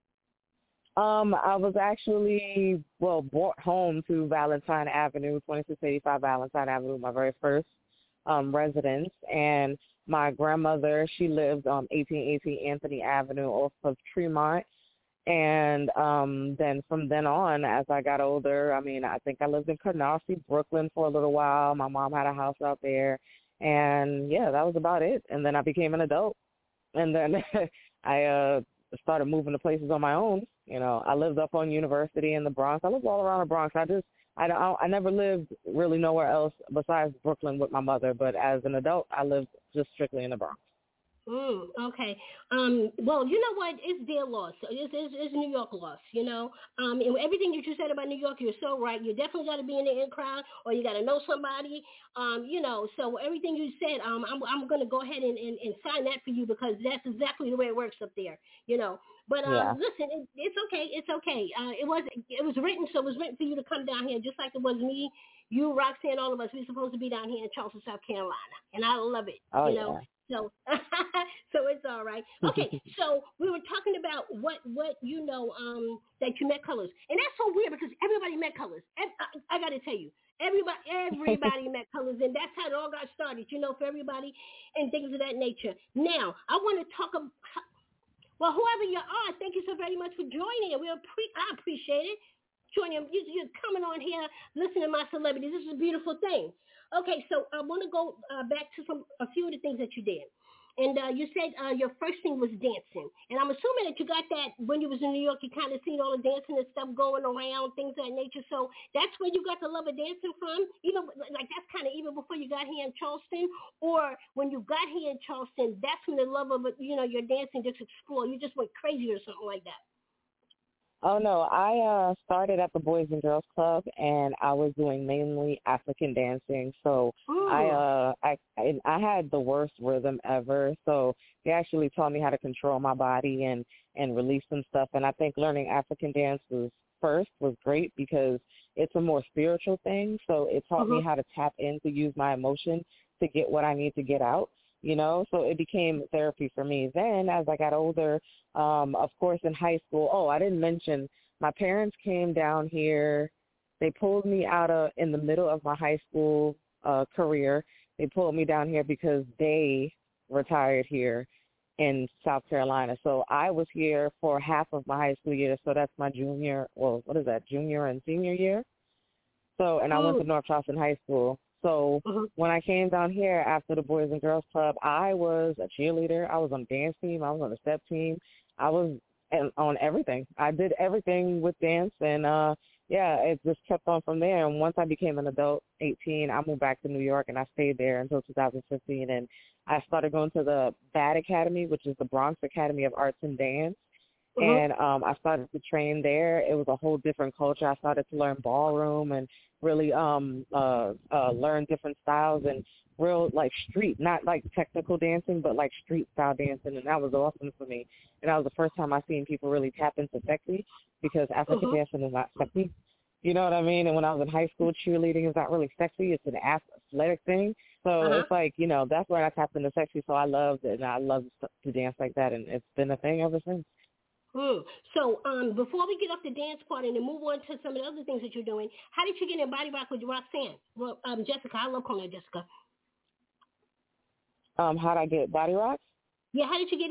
I was actually, brought home to Valentine Avenue, 2685 Valentine Avenue, my very first residence. And my grandmother, she lived on 1818 Anthony Avenue off of Tremont. And then from then on, as I got older, I think I lived in Canarsie, Brooklyn for a little while. My mom had a house out there. And, yeah, that was about it. And then I became an adult. And then I started moving to places on my own. You know, I lived up on University in the Bronx. I lived all around the Bronx. I never lived really nowhere else besides Brooklyn with my mother. But as an adult, I lived just strictly in the Bronx. Okay. Well, you know what? It's their loss. It's New York loss, you know. And everything that you said about New York, you're so right. You definitely got to be in the in crowd, or you got to know somebody, you know. So everything you said, I'm going to go ahead and sign that for you, because that's exactly the way it works up there, you know. But listen, it's okay. It's okay. It was written, so it was written for you to come down here, just like it was me, you, Roxanne, all of us. We're supposed to be down here in Charleston, South Carolina, and I love it. Oh, you know. So it's all right. Okay, so we were talking about what you know, that you met Colors, and that's so weird because everybody met Colors. I got to tell you, everybody met Colors, and that's how it all got started. You know, for everybody and things of that nature. Now I want to talk about. Well, whoever you are, thank you so very much for joining. I appreciate it. Joining, you're coming on here, listening to my celebrities. This is a beautiful thing. Okay, so I want to go back to a few of the things that you did. And you said your first thing was dancing. And I'm assuming that you got that when you was in New York, you kind of seen all the dancing and stuff going around, things of that nature. So that's where you got the love of dancing from? Even like that's kind of even before you got here in Charleston? Or when you got here in Charleston, that's when the love of, you know, your dancing just explored? You just went crazy or something like that? Oh, no, I started at the Boys and Girls Club, and I was doing mainly African dancing. So I had the worst rhythm ever. So they actually taught me how to control my body and release some stuff. And I think learning African dance was great because it's a more spiritual thing. So it taught me how to tap in to use my emotion to get what I need to get out. You know, so it became therapy for me. Then as I got older, of course, in high school, I didn't mention my parents came down here. They pulled me out in the middle of my high school career. They pulled me down here because they retired here in South Carolina. So I was here for half of my high school year. So that's my junior and senior year. So, and I went to North Charleston High School. So when I came down here after the Boys and Girls Club, I was a cheerleader. I was on the dance team. I was on the step team. I was on everything. I did everything with dance, and it just kept on from there. And once I became an adult, 18, I moved back to New York, and I stayed there until 2015. And I started going to the BAD Academy, which is the Bronx Academy of Arts and Dance. And I started to train there. It was a whole different culture. I started to learn ballroom and really learn different styles and real like street, not like technical dancing, but like street style dancing. And that was awesome for me. And that was the first time I seen people really tap into sexy, because African dancing is not sexy. You know what I mean? And when I was in high school, cheerleading is not really sexy. It's an athletic thing. So it's like, you know, that's where I tapped into sexy. So I loved it, and I love to dance like that. And it's been a thing ever since. So before we get off the dance part and then move on to some of the other things that you're doing, how did you get in Body Rock with Roxanne? Well, Jessica, I love calling her Jessica. How'd I get Body Rock? Yeah, how did you get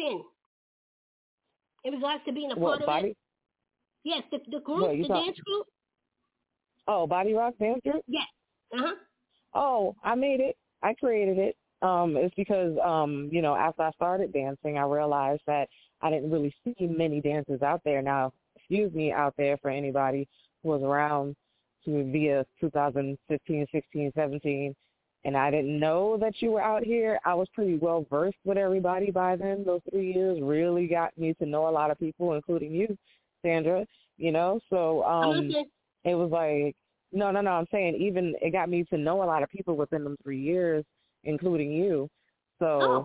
in regards to being a part of it? Yes, the group, the dance group. Oh, Body Rock dance group? Yes. Oh, I made it. I created it. It's because, after I started dancing, I realized that I didn't really see many dancers out there. Now, excuse me out there for anybody who was around via 2015, 16, 17, and I didn't know that you were out here. I was pretty well versed with everybody by then. Those 3 years really got me to know a lot of people, including you, Sandra, So it was like, no, I'm saying even it got me to know a lot of people within them 3 years, including you. So,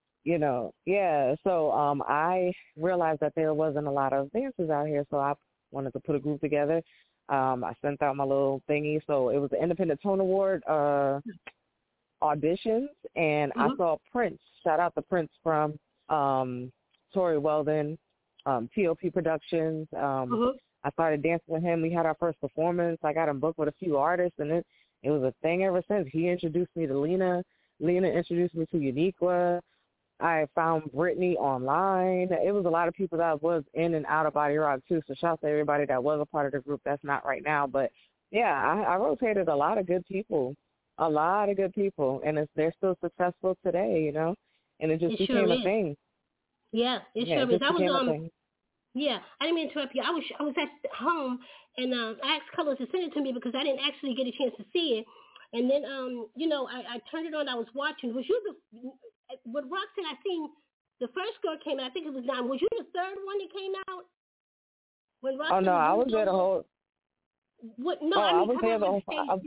So I realized that there wasn't a lot of dancers out here, so I wanted to put a group together. I sent out my little thingy. So it was the Independent Tone Award auditions, and I saw Prince. Shout out to Prince from Tori Weldon, TOP Productions. I started dancing with him. We had our first performance. I got him booked with a few artists, and it was a thing ever since. He introduced me to Lena. Lena introduced me to Uniqua. I found Brittany online. It was a lot of people that was in and out of Body Rock, too, so shout out to everybody that was a part of the group that's not right now. But, yeah, I rotated a lot of good people, and they're still successful today, and it just became a thing. Yeah, it sure is. I was I didn't mean to interrupt you. I was at home, and I asked Colors to send it to me because I didn't actually get a chance to see it. And then, I turned it on. I was watching. Was you with Roxanne? I seen the first girl came out. I think it was Dime. Was you the third one that came out? When Roxanne I was there the whole. What? No, I was there the whole.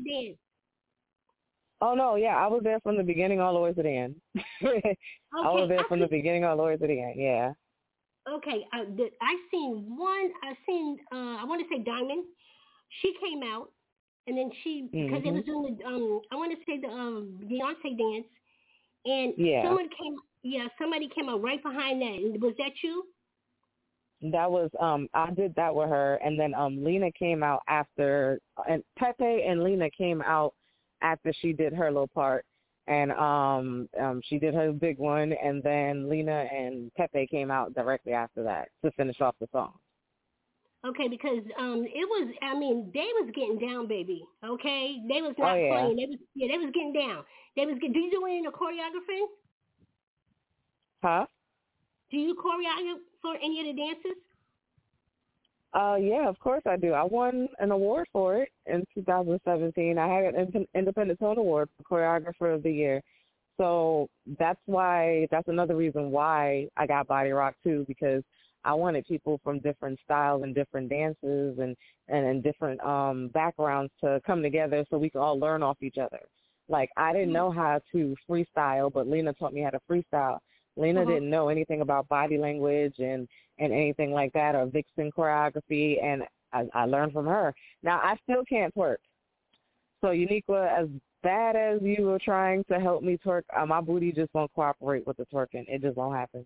Oh no, yeah, I was there from the beginning all the way to the end. I was there from the beginning all the way to the end. Yeah. Okay, I seen one. I want to say Diamond. She came out, and then because they was doing the I want to say the Beyonce dance, and somebody came out right behind that. Was that you? That was I did that with her, and then Lena came out after, and Pepe and Lena came out after she did her little part. And she did her big one, and then Lena and Pepe came out directly after that to finish off the song. Okay, because it was, they was getting down, baby. Okay, they was not playing. They was getting down. Do you do any of the choreography? Huh? Do you choreograph for any of the dances? Yeah, of course I do. I won an award for it in 2017. I had an Independent Tone Award for Choreographer of the Year. So that's another reason why I got Body Rock too, because I wanted people from different styles and different dances and different backgrounds to come together so we can all learn off each other. Like, I didn't know how to freestyle, but Lena taught me how to freestyle. Lena didn't know anything about body language and anything like that, or vixen choreography, and I learned from her. Now, I still can't twerk. So, Uniqua, as bad as you were trying to help me twerk, my booty just won't cooperate with the twerking. It just won't happen.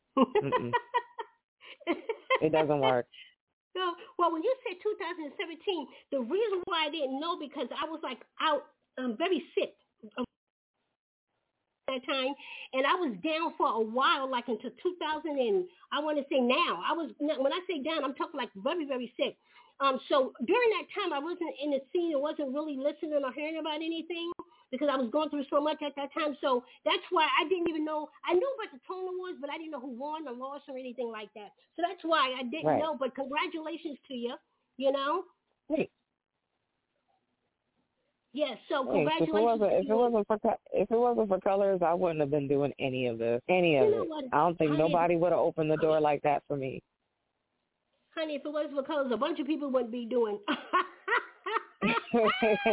It doesn't work. No, well, when you said 2017, the reason why I didn't know, because I was out very sick that time, and I was down for a while, like into 2000, and I want to say now. When I say down, I'm talking like very, very sick. So during that time, I wasn't in the scene. I wasn't really listening or hearing about anything because I was going through so much at that time. So that's why I didn't even know. I knew about the Tone Awards, but I didn't know who won or lost or anything like that. So that's why I didn't know. But congratulations to you, Thanks. Yes, so congratulations. If it wasn't for Colors, I wouldn't have been doing any of this. I don't think nobody would have opened the door like that for me. Honey, if it wasn't for Colors, a bunch of people wouldn't be doing. Oh,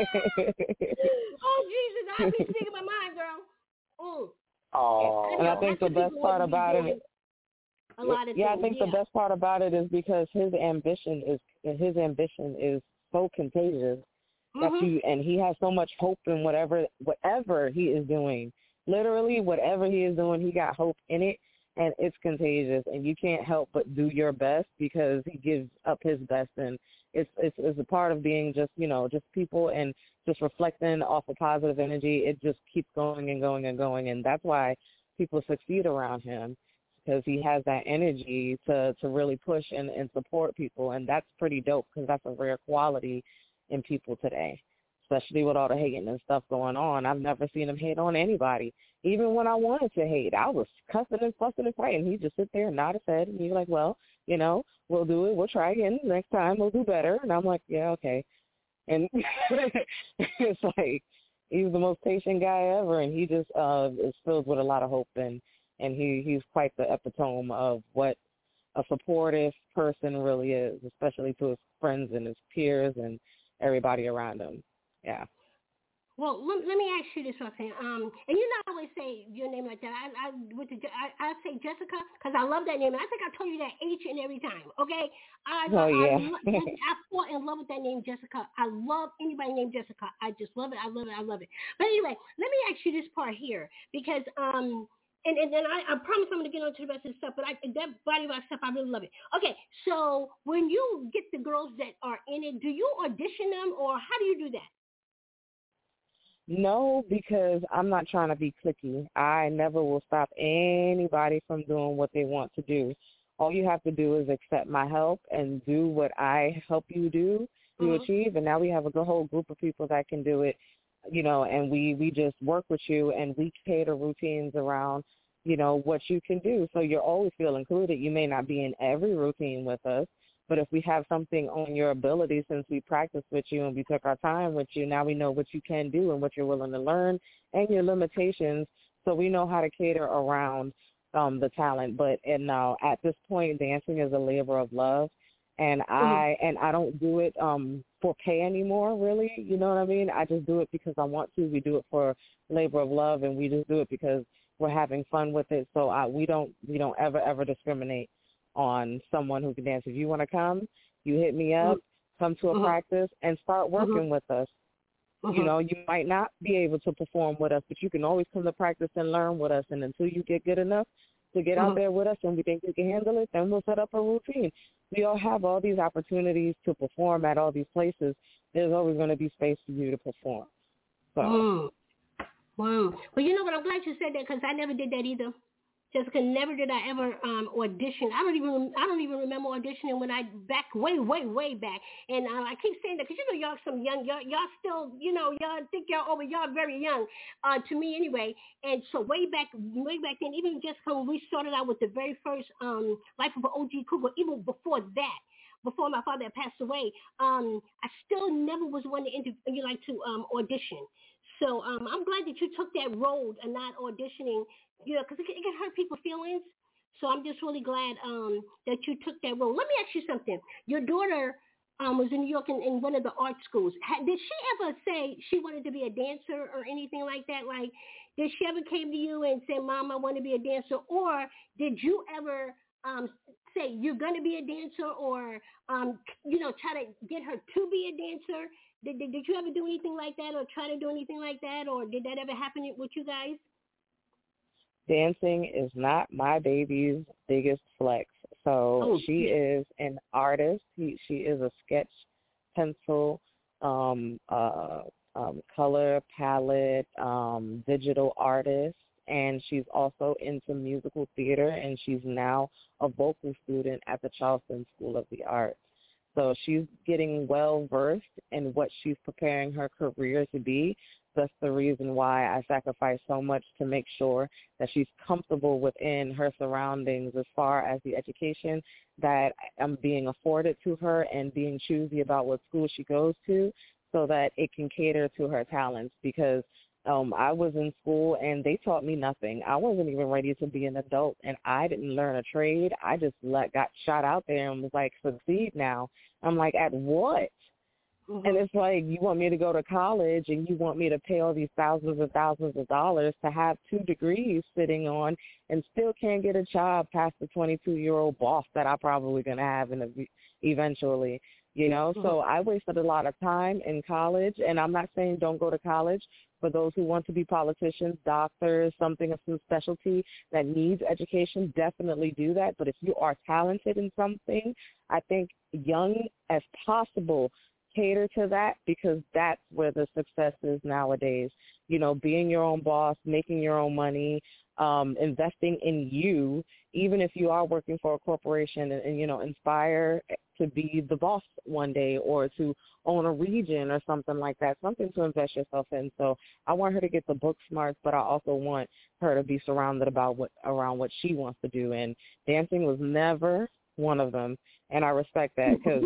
Jesus, I'd be sick of my mind, girl. Oh, and I think the best part about it. I think the best part about it is because his ambition is so contagious. And he has so much hope in whatever he is doing. Literally, whatever he is doing, he got hope in it. and it's contagious, and you can't help but do your best because he gives up his best, and it's a part of being just, just people and just reflecting off of positive energy. It just keeps going and going and going, and that's why people succeed around him, because he has that energy to really push and support people, and that's pretty dope because that's a rare quality in people today, especially with all the hating and stuff going on. I've never seen him hate on anybody. Even when I wanted to hate, I was cussing and fussing and fighting. He just sit there and nod his head, and he's like, well, we'll do it. We'll try again. Next time we'll do better. And I'm like, yeah, okay. And it's like he's the most patient guy ever, and he just is filled with a lot of hope, and he's quite the epitome of what a supportive person really is, especially to his friends and his peers and everybody around him. Yeah. Well, let me ask you this, Roxanne. And I always say your name like that. I say Jessica because I love that name, and I think I told you that each and every time. Okay. I fall in love with that name, Jessica. I love anybody named Jessica. I just love it. I love it. I love it. But anyway, let me ask you this part here because And then I promise I'm going to get on to the rest of the stuff, but that body rock stuff, I really love it. Okay, so when you get the girls that are in it, do you audition them, or how do you do that? No, because I'm not trying to be cliquey. I never will stop anybody from doing what they want to do. All you have to do is accept my help and do what I help you do to achieve, and now we have a whole group of people that can do it, and we just work with you, and we cater routines around what you can do. So you always feel included. You may not be in every routine with us, but if we have something on your ability, since we practiced with you and we took our time with you, now we know what you can do and what you're willing to learn and your limitations. So we know how to cater around the talent. But at this point, dancing is a labor of love. And I don't do it for pay anymore, really. You know what I mean? I just do it because I want to. We do it for labor of love, and we just do it because we're having fun with it. So we don't ever discriminate on someone who can dance. If you want to come, you hit me up, come to a practice, and start working with us. You might not be able to perform with us, but you can always come to practice and learn with us. And until you get good enough to get out there with us and we think you can handle it, then we'll set up a routine. We all have all these opportunities to perform at all these places. There's always going to be space for you to perform. So. Wow. Well, you know what? I'm glad you said that because I never did that either. Jessica, never did I ever audition. I don't even remember auditioning when I way back. And I keep saying that because y'all some young, y'all still y'all think y'all over. Y'all very young to me anyway. And so way back then, even Jessica, when we started out with the very first Life of an OG Cougar, even before that. Before my father had passed away, I still never was one to audition. So I'm glad that you took that road and not auditioning, because it can hurt people's feelings. So I'm just really glad that you took that road. Let me ask you something. Your daughter was in New York in one of the art schools. Did she ever say she wanted to be a dancer or anything like that? Like, did she ever came to you and say, Mom, I want to be a dancer? Or did you ever say you're going to be a dancer or, try to get her to be a dancer? Did you ever do anything like that or try to do anything like that? Or did that ever happen with you guys? Dancing is not my baby's biggest flex. So she is an artist. She is a sketch pencil, color palette, digital artist. And she's also into musical theater, and she's now a vocal student at the Charleston School of the Arts. So she's getting well-versed in what she's preparing her career to be. That's the reason why I sacrifice so much to make sure that she's comfortable within her surroundings as far as the education that I'm being afforded to her and being choosy about what school she goes to so that it can cater to her talents because I was in school and they taught me nothing. I wasn't even ready to be an adult and I didn't learn a trade. I just got shot out there and was like, succeed now. I'm like, at what? And it's like, you want me to go to college and you want me to pay all these thousands and thousands of dollars to have 2 degrees sitting on and still can't get a job past the 22-year-old boss that I'm probably going to have eventually, you know? So I wasted a lot of time in college, and I'm not saying don't go to college. For those who want to be politicians, doctors, something of some specialty that needs education, definitely do that. But if you are talented in something, I think young as possible, cater to that, because that's where the success is nowadays. You know, being your own boss, making your own money, investing in you, even if you are working for a corporation, and you know, inspire to be the boss one day or to own a region or something like that, something to invest yourself in. So I want her to get the book smarts, but I also want her to be surrounded around what she wants to do. And dancing was never one of them. And I respect that, because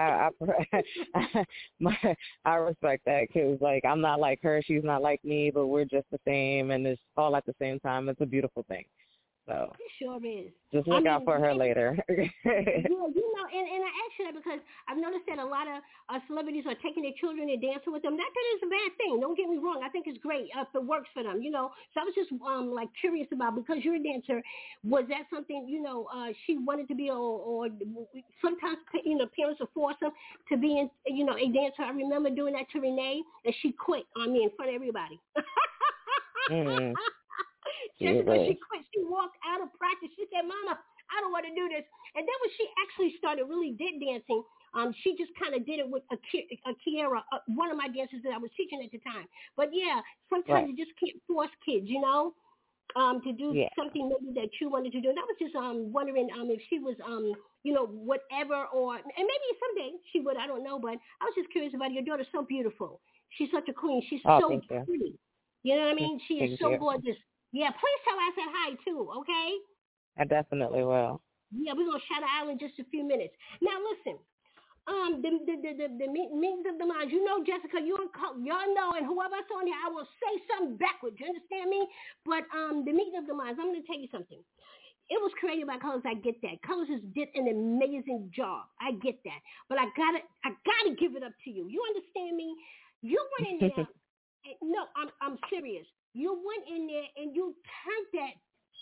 I respect that, because, like, I'm not like her, she's not like me, but we're just the same, and it's all at the same time. It's a beautiful thing. So it sure is. Just look out for her later. Yeah, you know, and I ask you that because I've noticed that a lot of celebrities are taking their children and dancing with them. Not that it's a bad thing. Don't get me wrong. I think it's great if it works for them, you know. So I was just like curious about, because you're a dancer, was that something, you know, she wanted to be, or sometimes, you know, parents will force them to be, you know, a dancer. I remember doing that to Renee, and she quit on me in front of everybody. Just because she quit, she walked out of practice. She said, "Mama, I don't want to do this." And then when she actually really did dancing, she just kind of did it with a Kiera, one of my dancers that I was teaching at the time. But yeah, sometimes you just can't force kids, you know, to do something maybe that you wanted to do. And I was just wondering if she was, you know, whatever, and maybe someday she would, I don't know. But I was just curious about your daughter's so beautiful. She's such a queen. She's so pretty. You know what I mean? She is so gorgeous. Yeah, please tell her I said hi, too, okay? I definitely will. Yeah, we're going to shout her out in just a few minutes. Now, listen, the meetings of the minds, you know, Jessica, y'all know, and whoever else on here, I will say something backwards, you understand me? But the meeting of the minds, I'm going to tell you something. It was created by Colors, I get that. Colors did an amazing job. I get that. But I gotta give it up to you. You understand me? You went in there. No, I'm serious. You went in there and you turned that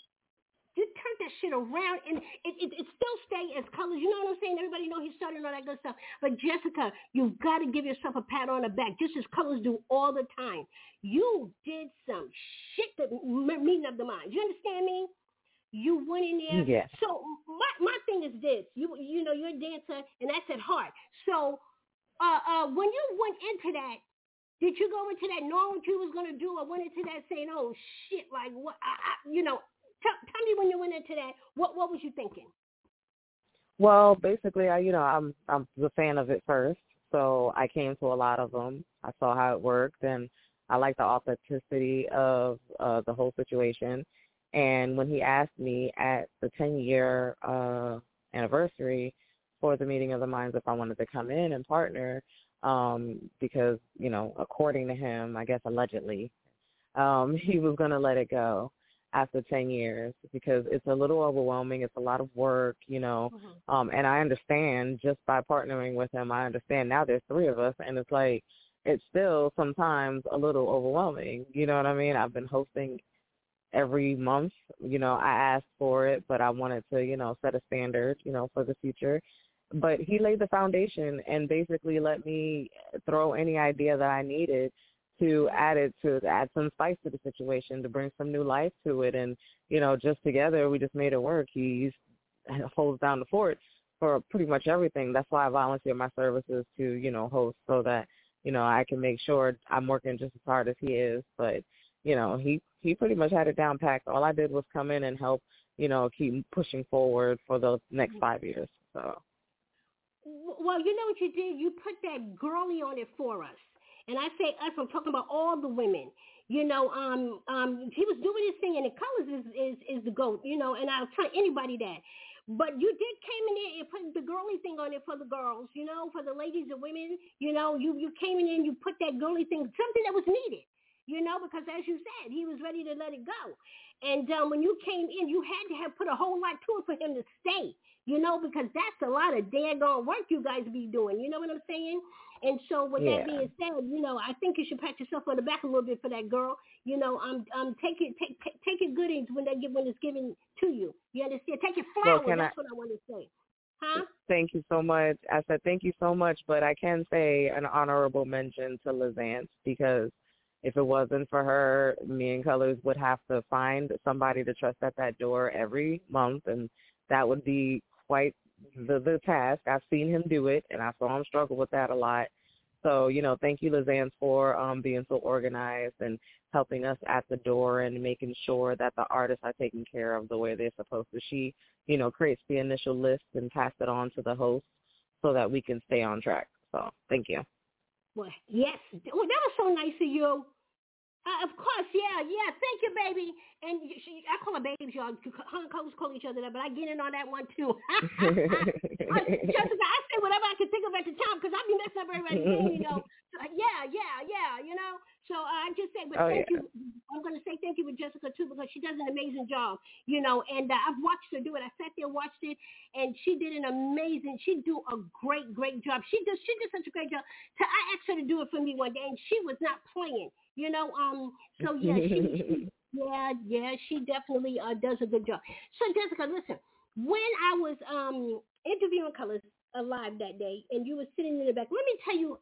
shit around, and it still stay as Colors. You know what I'm saying? Everybody know he's starting all that good stuff. But Jessica, you've got to give yourself a pat on the back, just as Colors do all the time. You did some shit that meeting of the minds. You understand me? You went in there. Yes. So my thing is this. You know, you're a dancer, and that's at heart. So when you went into that, did you go into that knowing what you was going to do, or went into that saying, "Oh, shit, like, what, you know," tell me when you went into that, what was you thinking? Well, basically, I'm a fan of it first, so I came to a lot of them. I saw how it worked, and I like the authenticity of the whole situation. And when he asked me at the 10-year anniversary for the meeting of the minds if I wanted to come in and partner, because, you know, according to him, I guess allegedly, he was going to let it go after 10 years because it's a little overwhelming. It's a lot of work, you know, and I understand just by partnering with him, I understand now there's 3 of us, and it's like it's still sometimes a little overwhelming. You know what I mean? I've been hosting every month. You know, I asked for it, but I wanted to, you know, set a standard, you know, for the future. But he laid the foundation and basically let me throw any idea that I needed to add some spice to the situation, to bring some new life to it. And, you know, just together, we just made it work. He holds down the fort for pretty much everything. That's why I volunteer my services to, you know, host so that, you know, I can make sure I'm working just as hard as he is. But, you know, he pretty much had it down packed. All I did was come in and help, you know, keep pushing forward for the next 5 years. So. Well, you know what you did? You put that girly on it for us. And I say us, I'm talking about all the women. You know, he was doing his thing, and the Colors is the GOAT, you know, and I'll tell anybody that. But you came in there and put the girly thing on it for the girls, you know, for the ladies and women. You know, you came in there and you put that girly thing, something that was needed. because as you said, he was ready to let it go. And when you came in, you had to have put a whole lot to it for him to stay, because that's a lot of daggone work you guys be doing. You know what I'm saying? And so with that being said, I think you should pat yourself on the back a little bit for that, girl. Take it goodies when it's given to you. You understand? Take your flowers. That's what I want to say. Huh? Thank you so much. I said thank you so much, but I can say an honorable mention to Lizance, because if it wasn't for her, me and Colors would have to find somebody to trust at that door every month, and that would be quite the task. I've seen him do it, and I saw him struggle with that a lot. So, thank you, Lizance, for being so organized and helping us at the door and making sure that the artists are taken care of the way they're supposed to. She, creates the initial list and pass it on to the host so that we can stay on track. So, thank you. Well, yes. Well, that was so nice of you. Of course, yeah. Thank you, baby. And I call her babes, y'all. Colors call each other that, but I get in on that one, too. Jessica, I say whatever I can think of at the time, because I be messing up everybody's name, So, yeah, So I just say, but thank you. I'm going to say thank you with Jessica, too, because she does an amazing job, and I've watched her do it. I sat there, watched it, and she did she do a great, great job. She did such a great job. I asked her to do it for me one day, and she was not playing. So yeah, she definitely does a good job. So Jessica, listen, when I was interviewing Colors live that day, and you were sitting in the back, let me tell you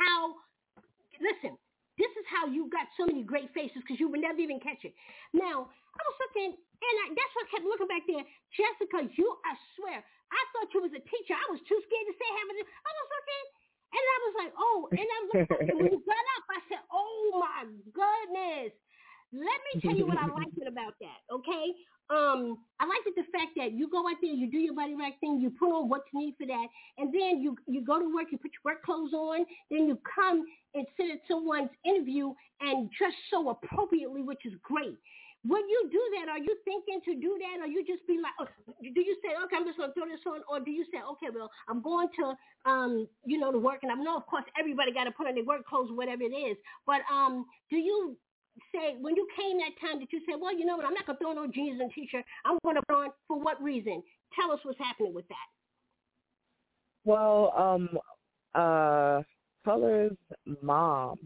listen, this is how you got so many great faces, because you would never even catch it. Now, I was looking, and that's why I kept looking back there. Jessica, I swear, I thought you was a teacher. I was too scared to say half of it. I was looking, and I was like, oh, and I looked, and when you got up, I said, oh my goodness. Let me tell you what I liked about that, okay? I liked the fact that you go out there, you do your body rack thing, you put on what you need for that, and then you go to work, you put your work clothes on, then you come and sit at someone's interview and dress so appropriately, which is great. When you do that, are you thinking to do that, or you just be like, do you say, okay, I'm just going to throw this on, or do you say, okay, well, I'm going to, to work, and I know, of course, everybody got to put on their work clothes, whatever it is, but do you say, when you came that time, did you say, well, you know what, I'm not going to throw no jeans and t-shirt, I'm going to put on, for what reason? Tell us what's happening with that. Well, Color's mom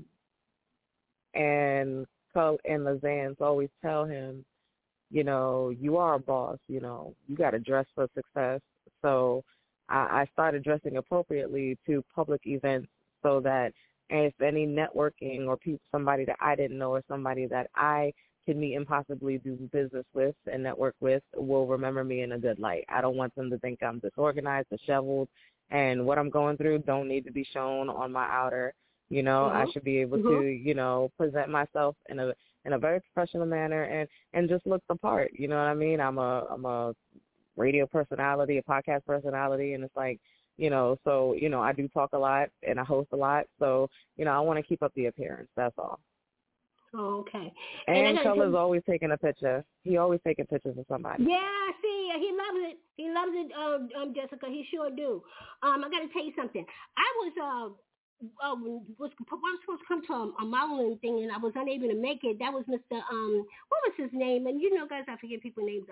and Lizance always tell him, you are a boss, you got to dress for success. So I started dressing appropriately to public events so that if any networking or somebody that I didn't know or somebody that I can meet and possibly do business with and network with will remember me in a good light. I don't want them to think I'm disorganized, disheveled, and what I'm going through don't need to be shown on my outer. I should be able to, present myself in a very professional manner and just look the part. You know what I mean? I'm a radio personality, a podcast personality, and it's like, so, I do talk a lot and I host a lot. So, I want to keep up the appearance. That's all. Oh, okay. And Color's always taking a picture. He always taking pictures of somebody. Yeah, see, he loves it. He loves it, Jessica. He sure do. I got to tell you something. I was supposed to come to a modeling thing, and I was unable to make it. That was Mr. What was his name? And guys, I forget people's names.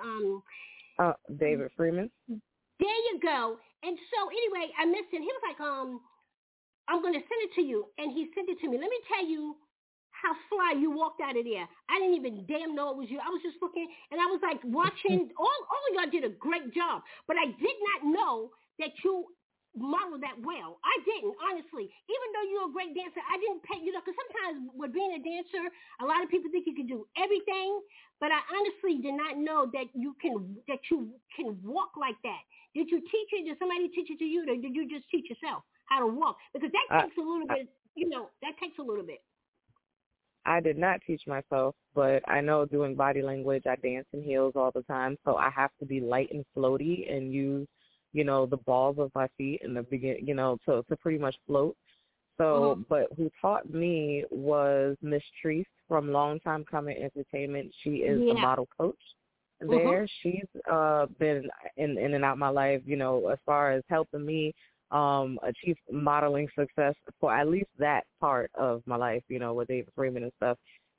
David Freeman. There you go. And so anyway, I missed it. He was like, I'm going to send it to you. And he sent it to me. Let me tell you how fly you walked out of there. I didn't even damn know it was you. I was just looking, and I was like watching. all of y'all did a great job. But I did not know that you modeled that well. I didn't, honestly. Even though you're a great dancer, I didn't pay, because sometimes with being a dancer, a lot of people think you can do everything. But I honestly did not know that you can walk like that. Did you teach it? Did somebody teach it to you, or did you just teach yourself how to walk? Because that takes a little bit, that takes a little bit. I did not teach myself, but I know doing body language, I dance in heels all the time, so I have to be light and floaty and use, the balls of my feet in the beginning, to pretty much float. So, but who taught me was Miss Treese from Long Time Coming Entertainment. She is the model coach there. She's been in and out my life, as far as helping me achieve modeling success for at least that part of my life, with David Freeman and stuff.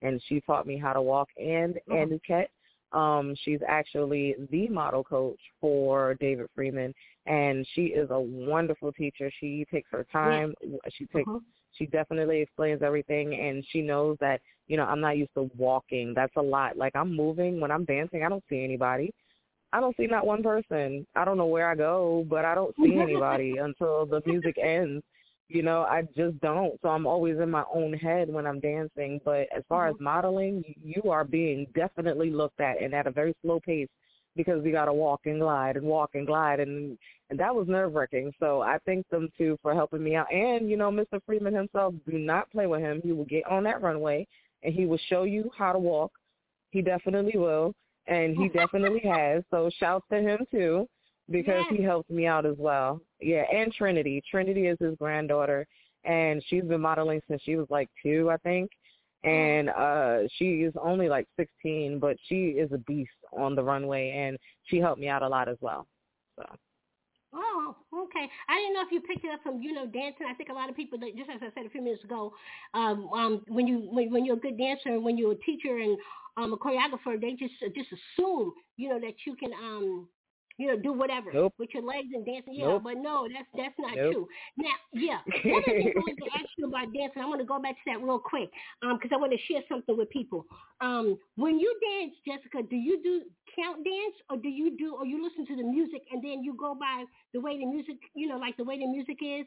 and she taught me how to walk and etiquette. She's actually the model coach for David Freeman, and she is a wonderful teacher. She takes her time. She definitely explains everything, and she knows that, you know, I'm not used to walking. That's a lot. Like, I'm moving. When I'm dancing, I don't see anybody. I don't see not one person. I don't know where I go, but I don't see anybody until the music ends. You know, I just don't. So I'm always in my own head when I'm dancing. But as far as modeling, you are being definitely looked at, and at a very slow pace, because we got to walk and glide and walk and glide. And that was nerve-wracking. So I thank them, too, for helping me out. And, you know, Mr. Freeman himself, do not play with him. He will get on that runway, and he will show you how to walk. He definitely will, and he definitely has. So shouts to him, too, because he helped me out as well. Yeah, and Trinity. Trinity is his granddaughter, and she's been modeling since she was like 2, I think. And she is only like 16, but she is a beast on the runway, and she helped me out a lot as well. So. Oh, okay. I didn't know if you picked it up from, you know, dancing. I think a lot of people, just as I said a few minutes ago, when you're a good dancer, when you're a teacher and a choreographer, they just assume, you know, that you can you know, do whatever with your legs and dancing. Yeah, but no, that's not true. Now, one of the things I wanted to ask you about dancing, I want to go back to that real quick because I want to share something with people. When you dance, Jessica, do you do count dance, or do you listen to the music and then you go by the way the music, you know, like the way the music is?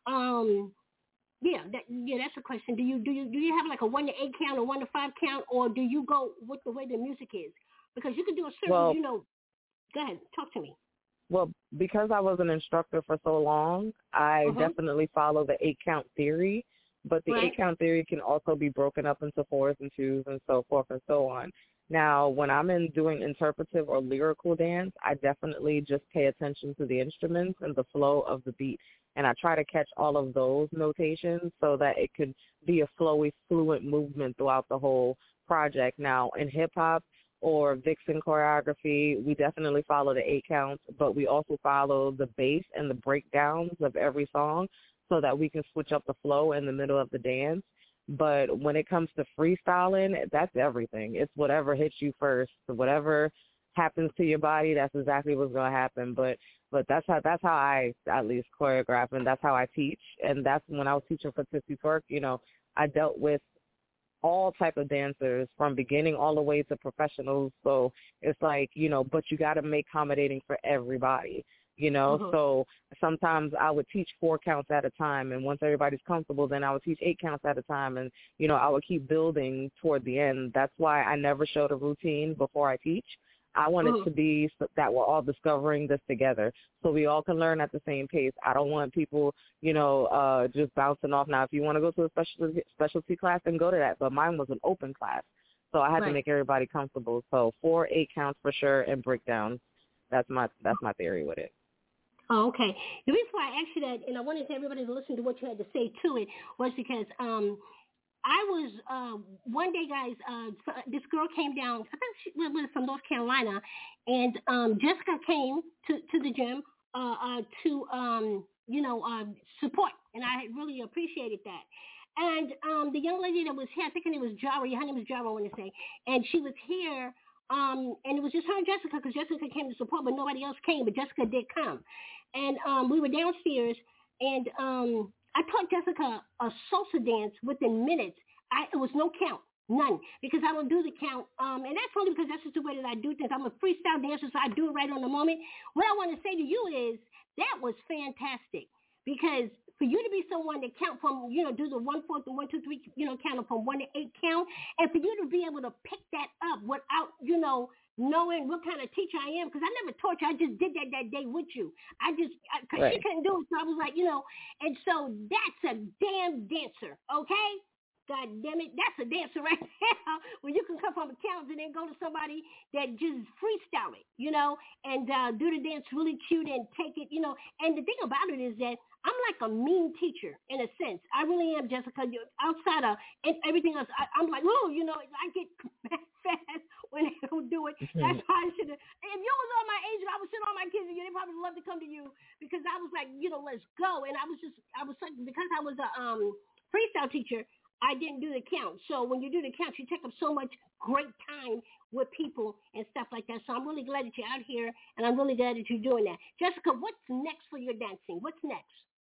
That's a question. Do you have like a 1 to 8 count or 1 to 5 count, or do you go with the way the music is? Because you can do a certain, you know. Go ahead, talk to me. Well, because I was an instructor for so long, I definitely follow the 8-count theory, but the 8-count theory can also be broken up into 4s and 2s and so forth and so on. Now, when I'm doing interpretive or lyrical dance, I definitely just pay attention to the instruments and the flow of the beat, and I try to catch all of those notations so that it could be a flowy, fluent movement throughout the whole project. Now, in hip-hop, or Vixen choreography, we definitely follow the 8 counts, but we also follow the bass and the breakdowns of every song so that we can switch up the flow in the middle of the dance. But when it comes to freestyling, that's everything. It's whatever hits you first. Whatever happens to your body, that's exactly what's going to happen. But that's how I at least choreograph, and that's how I teach. And that's when I was teaching for Tipsy Twerk, you know, I dealt with all type of dancers from beginning all the way to professionals. So it's like, you know, but you got to make accommodating for everybody, you know. So sometimes I would teach 4 counts at a time, and once everybody's comfortable, then I would teach 8 counts at a time, and, you know, I would keep building toward the end. That's why I never showed a routine before I teach. I want it to be that we're all discovering this together so we all can learn at the same pace. I don't want people, you know, just bouncing off. Now, if you want to go to a specialty class, then go to that. But mine was an open class, so I had to make everybody comfortable. So 4 8 counts for sure, and breakdowns. That's my theory with it. Oh, okay. The reason why I asked you that, and I wanted everybody to listen to what you had to say to it, was because I was, one day, guys, this girl came down, I think she was from North Carolina, and Jessica came to the gym to support, and I really appreciated that. And the young lady that was here, I think her name was Jara, her name was Jara, I want to say, and she was here, and it was just her and Jessica, because Jessica came to support, but nobody else came, but Jessica did come. And we were downstairs, and I taught Jessica a salsa dance within minutes. It was no count, none, because I don't do the count. And that's only because that's just the way that I do things. I'm a freestyle dancer, so I do it right on the moment. What I want to say to you is that was fantastic, because for you to be someone that count from, you know, do the 1, 4, 1, 2, 3, you know, count from 1 to 8 count, and for you to be able to pick that up without, you know, knowing what kind of teacher I am, because I never taught you. I just did that day with you. Because she couldn't do it, so I was like, you know, and so that's a damn dancer, okay? God damn it, that's a dancer right there. When you can come from accounts and then go to somebody that just freestyle it, you know, and do the dance really cute and take it, you know. And the thing about it is that I'm like a mean teacher in a sense. I really am, Jessica. Outside of everything else, I'm like, oh, you know, I get fast when they don't do it. That's how I should have. If you was on my age, I would sit on my kids, and they probably love to come to you, because I was like, you know, let's go. And because I was a freestyle teacher, I didn't do the count. So when you do the count, you take up so much great time with people and stuff like that. So I'm really glad that you're out here, and I'm really glad that you're doing that. Jessica, what's next for your dancing? What's next?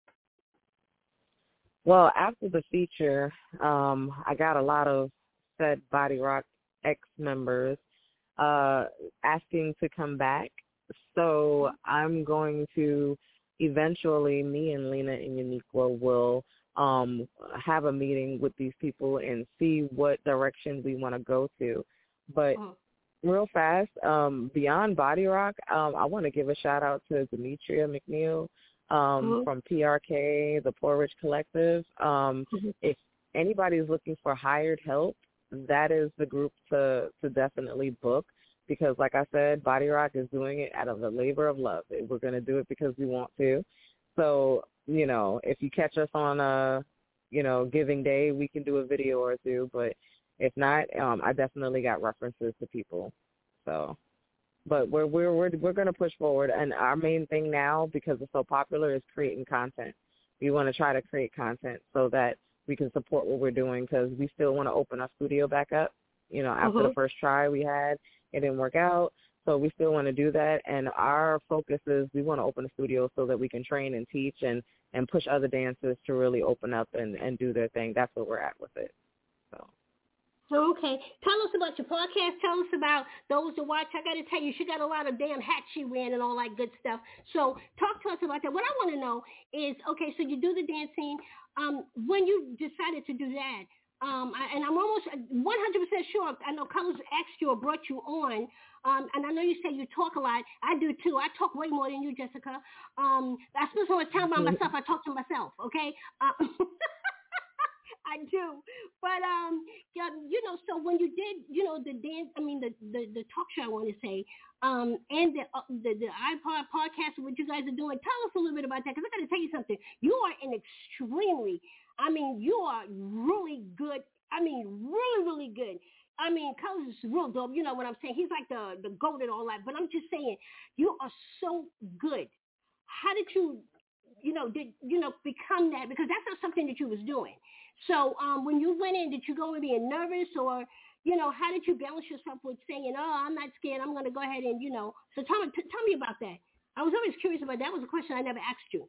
Well, after the feature, I got a lot of said Body Rock ex-members asking to come back. So I'm going to eventually, me and Lena and Uniqua will have a meeting with these people and see what direction we want to go to. But real fast, beyond Body Rock, I want to give a shout out to Demetria McNeil from PRK, the Poor Rich Collective. If anybody's looking for hired help, that is the group to definitely book, because like I said, Body Rock is doing it out of the labor of love. We're going to do it because we want to. So, you know, if you catch us on a, you know, giving day, we can do a video or two, but if not, I definitely got references to people. So, but we're going to push forward, and our main thing now, because it's so popular, is creating content. We want to try to create content so that we can support what we're doing, because we still want to open our studio back up. You know, after the first try we had, it didn't work out, so we still want to do that. And our focus is we want to open a studio so that we can train and teach and push other dancers to really open up and do their thing. That's where we're at with it. So. Okay. Tell us about your podcast. Tell us about those to watch. I got to tell you, she got a lot of damn hats she wearing and all that good stuff. So talk to us about that. What I want to know is, okay, so you do the dancing. When you decided to do that, and I'm almost 100% sure, I know Colors asked you or brought you on, and I know you say you talk a lot. I do too. I talk way more than you, Jessica. I spend so much time by myself, I talk to myself, okay? I do, but you know, so when you did, you know, the dance, I mean, the talk show, I want to say, and the iPod podcast, what you guys are doing, tell us a little bit about that, because I got to tell you something. You are an extremely, I mean, you are really good. I mean, really, really good. I mean, Colors is real dope. You know what I'm saying? He's like the GOAT and all that. But I'm just saying, you are so good. How did you, become that? Because that's not something that you was doing. So when you went in, did you go in being nervous, or, you know, how did you balance yourself with saying, oh, I'm not scared, I'm going to go ahead and, you know. So tell me about that. I was always curious about that. That was a question I never asked you.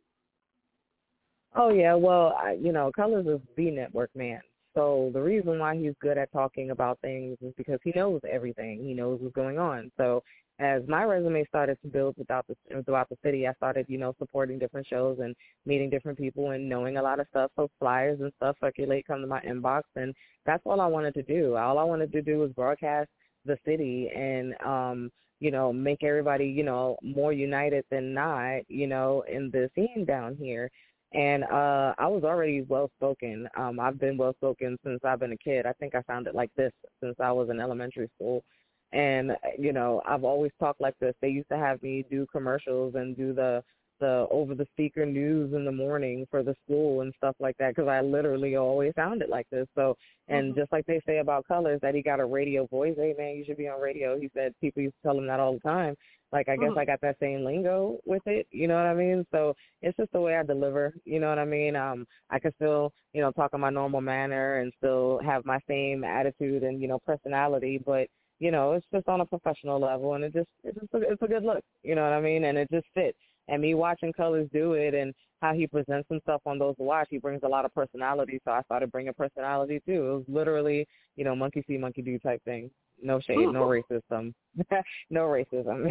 Oh, yeah. Well, Colors is the network man. So the reason why he's good at talking about things is because he knows everything. He knows what's going on. So as my resume started to build throughout the city, I started, you know, supporting different shows and meeting different people and knowing a lot of stuff. So flyers and stuff circulate, come to my inbox, and that's all I wanted to do. All I wanted to do was broadcast the city and, you know, make everybody, you know, more united than not, you know, in the scene down here. And I was already well-spoken. I've been well-spoken since I've been a kid. I think I sounded like this since I was in elementary school. And, you know, I've always talked like this. They used to have me do commercials and do the over-the-speaker news in the morning for the school and stuff like that, because I literally always sounded like this. So, and just like they say about Colors, that he got a radio voice. Hey, man, you should be on radio. He said people used to tell him that all the time. Like, I guess I got that same lingo with it, you know what I mean? So it's just the way I deliver, you know what I mean? I can still, you know, talk in my normal manner and still have my same attitude and, you know, personality, but, you know, it's just on a professional level, and it's a good look, you know what I mean? And it just fits. And me watching Colors do it and how he presents himself on those watch, he brings a lot of personality, so I started bringing personality too. It was literally, you know, monkey see, monkey do type thing. No shade, no racism. No racism.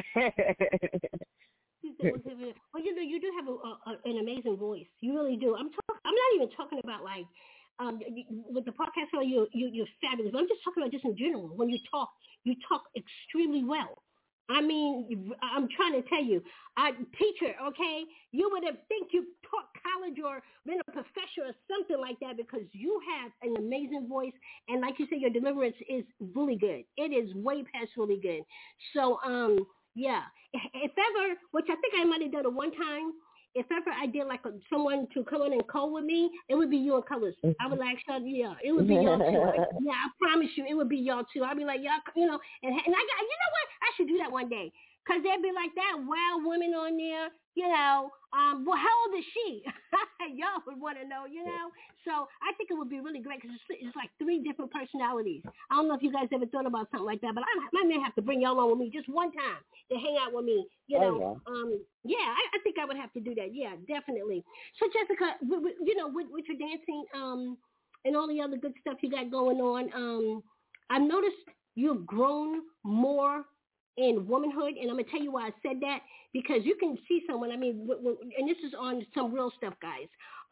Well, you know, you do have an amazing voice. You really do. I'm not even talking about like with the podcast. You're fabulous. But I'm just talking about just in general. When you talk extremely well. I mean, I'm trying to tell you, teacher, okay, you would have think you taught college or been a professor or something like that, because you have an amazing voice, and like you said, your deliverance is really good. It is way past really good. So, yeah, if ever, which I think I might have done it one time, if ever I did like someone to come in and call with me, it would be you and Colors. I would like, yeah, it would be y'all too. Yeah, I promise you, it would be y'all too. I'd be like, y'all, you know, and I got, you know what? I should do that one day. Because there'd be like that wild woman on there, you know. Well, how old is she? Y'all would want to know, you know. So I think it would be really great because it's like 3 different personalities. I don't know if you guys ever thought about something like that, but I may have to bring y'all on with me just one time to hang out with me, you know. Yeah, I think I would have to do that. Yeah, definitely. So Jessica, you know, with your dancing and all the other good stuff you got going on, I've noticed you've grown more in womanhood, and I'm going to tell you why I said that, because you can see someone, I mean, and this is on some real stuff, guys.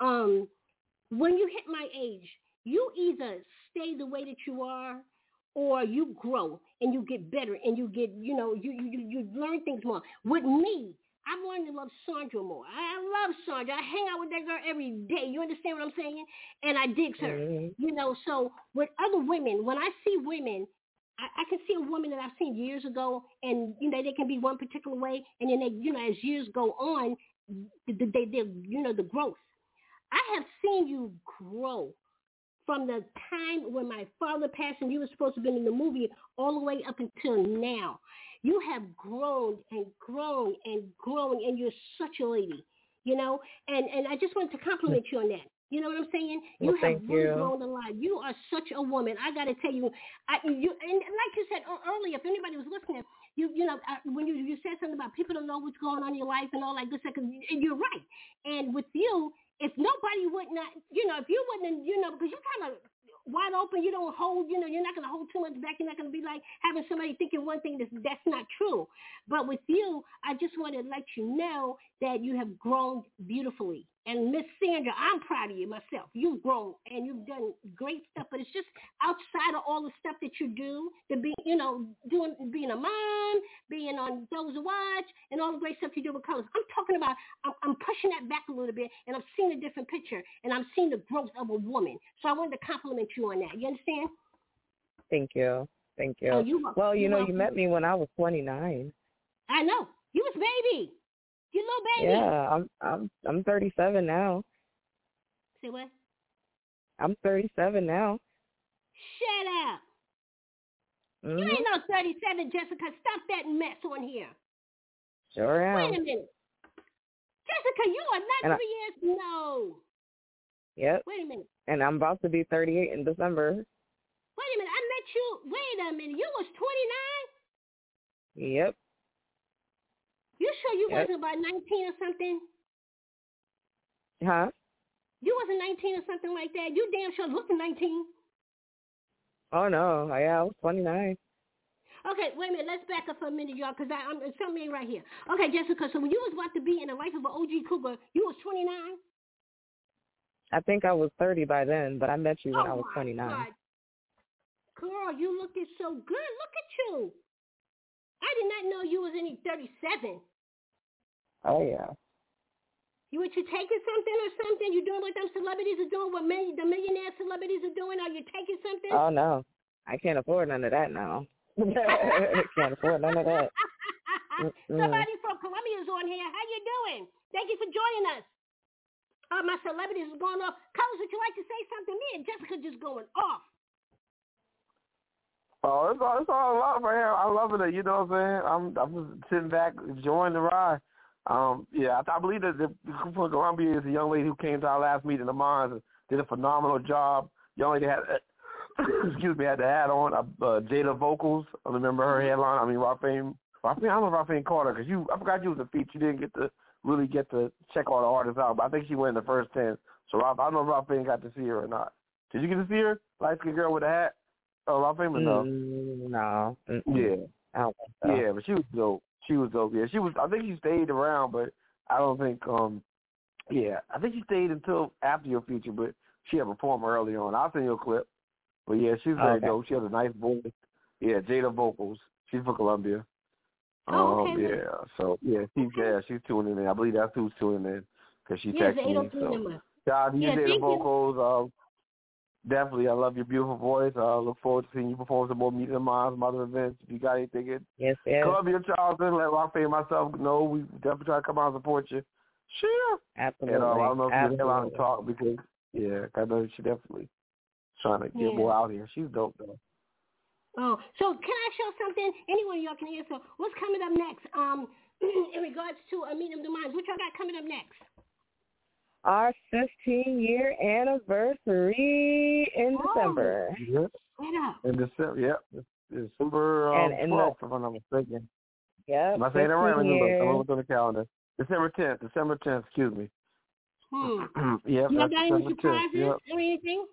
When you hit my age, you either stay the way that you are, or you grow and you get better and you get, you know, you learn things more. With me, I've learned to love Sandra more. I love Sandra. I hang out with that girl every day. You understand what I'm saying? And I dig her. You know, so with other women, when I see women, I can see a woman that I've seen years ago, and, you know, they can be one particular way, and then they, you know, as years go on, they you know, the growth. I have seen you grow from the time when my father passed and you were supposed to have been in the movie all the way up until now. You have grown and grown and grown, and you're such a lady, you know, and I just wanted to compliment you on that. You know what I'm saying? You have really grown a lot. You are such a woman. I got to tell you, and like you said earlier, if anybody was listening, you know, when you said something about people don't know what's going on in your life and all that good stuff, and you're right. And with you, if nobody would not, you know, if you wouldn't, you know, because you're kind of wide open, you don't hold, you know, you're not going to hold too much back. You're not going to be like having somebody thinking one thing that's not true. But with you, I just want to let you know that you have grown beautifully. And Miss Sandra, I'm proud of you myself. You've grown and you've done great stuff, but it's just outside of all the stuff that you do, to be, you know, being a mom, being on Those Who Watch, and all the great stuff you do with Colors. I'm talking about, I'm pushing that back a little bit, and I'm seeing a different picture, and I'm seeing the growth of a woman. So I wanted to compliment you on that. You understand? Thank you. Thank you. Well, you know, you met me when I was 29. I know. You was baby. You little baby. Yeah, I'm 37 now. Say what? I'm 37 now. Shut up. You ain't no 37, Jessica. Stop that mess on here. Sure am. Wait a minute. Jessica, you are not 3 years. No. Yep. Wait a minute. And I'm about to be 38 in December. Wait a minute. I met you. Wait a minute. You was 29? Yep. You sure you wasn't about 19 or something? Huh? You wasn't 19 or something like that? You damn sure looked 19. Oh, no. Yeah, I was 29. Okay, wait a minute. Let's back up for a minute, y'all, because something ain't right here. Okay, Jessica, so when you was about to be in the life of an OG cougar, you was 29? I think I was 30 by then, but I met you when I was 29. God. Girl, you looking so good. Look at you. I did not know you was any 37. Oh, yeah. You taking something or something? You doing what them celebrities are doing, what the millionaire celebrities are doing? Are you taking something? Oh, no. I can't afford none of that now. Can't afford none of that. Somebody from Columbia is on here. How you doing? Thank you for joining us. My celebrities is going off. Colors, would you like to say something? Me and Jessica just going off. Oh, it's all a lot for him. I love it. You know what I'm saying? I'm just sitting back, enjoying the ride. Yeah, I believe that the from Columbia is a young lady who came to our last meeting of mine and did a phenomenal job. Young lady had, had the hat on. Jada Vocals. I remember her headline. I mean, Rafaine. I don't know Rafaine Carter because I forgot you was a feature. You didn't really get to check all the artists out, but I think she went in the first 10. So I don't know if Rafaine got to see her or not. Did you get to see her? Light-skinned girl with a hat? Oh, Rafaine was dope. No. Yeah. I don't think so. Yeah, but she was dope. Yeah, she was. I think she stayed around, but I don't think. Yeah, I think she stayed until after your feature, but she had performed early on. I'll send you a clip. But yeah, she's very dope. She has a nice voice. Yeah, Jada Vocals. She's from Columbia. Yeah. So yeah, she's tuning in. I believe that's who's tuning in because she texted me. So shout out to you, Jada Vocals. Definitely, I love your beautiful voice. I look forward to seeing you perform some more Meeting of Minds, some other events. If you got anything in Columbia, Charleston, let Rafaine and myself know. We definitely try to come out and support you. Sure. Absolutely. And I don't know if you're allowed to talk because, I know she definitely trying to get more out here. She's dope, though. Oh, so can I show something? Anyone of y'all can answer. What's coming up next? In regards to a meeting of the minds, what y'all got coming up next? Our 15-year anniversary in December. Yep. In December, yep. December 12th, if I'm not mistaken. Yep. Am I saying that right? I'm looking on the calendar. December 10th, excuse me. Yep, you got December any surprises 10th, or anything?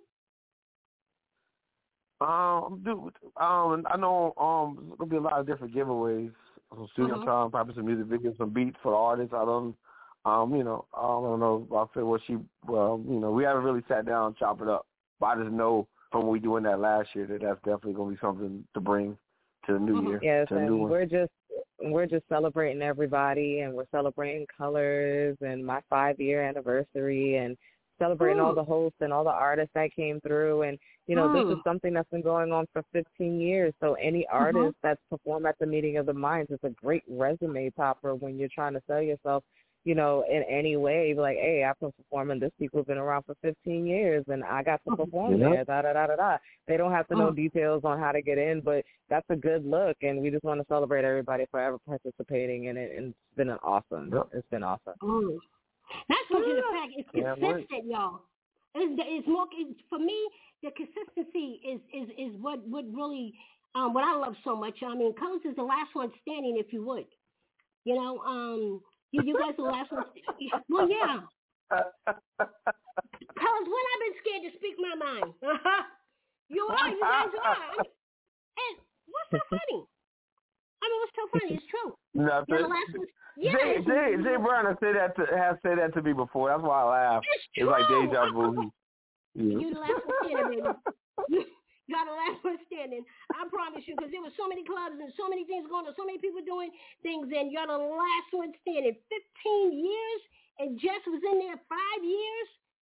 I know there's gonna be a lot of different giveaways. Some studio time, probably some music videos, some beats for the artists. I don't know if I feel what we haven't really sat down and chop it up. But I just know from what we doing that last year that's definitely gonna be something to bring to the new year. Yes, to the and new one. we're just celebrating everybody, and we're celebrating Colors and my 5-year anniversary, and celebrating all the hosts and all the artists that came through. And, this is something that's been going on for 15 years. So any artist that's performed at the Meeting of the Minds is a great resume topper when you're trying to sell yourself, in any way. Like, hey, I've been performing. This people have been around for 15 years, and I got to perform there, da-da-da-da-da. They don't have to know details on how to get in, but that's a good look, and we just want to celebrate everybody forever participating in it, and it's been awesome. Yep. It's been awesome. That's what the fact. It's consistent, y'all. It's more for me. The consistency is what really what I love so much. I mean, Colors is the last one standing, if you would. You guys are the last one. Well, yeah. Colors, when I've been scared to speak my mind. You guys are. And what's so funny? I mean, what's so funny? It's true. Nothing. You're the last one. Yeah, Jay Brown has said that to me before. That's why I laugh. It's like deja vu. You're the last one standing, baby. You're the last one standing. I promise you, because there were so many clubs and so many things going on, so many people doing things, and you're the last one standing. 15 years, and Jess was in there 5 years?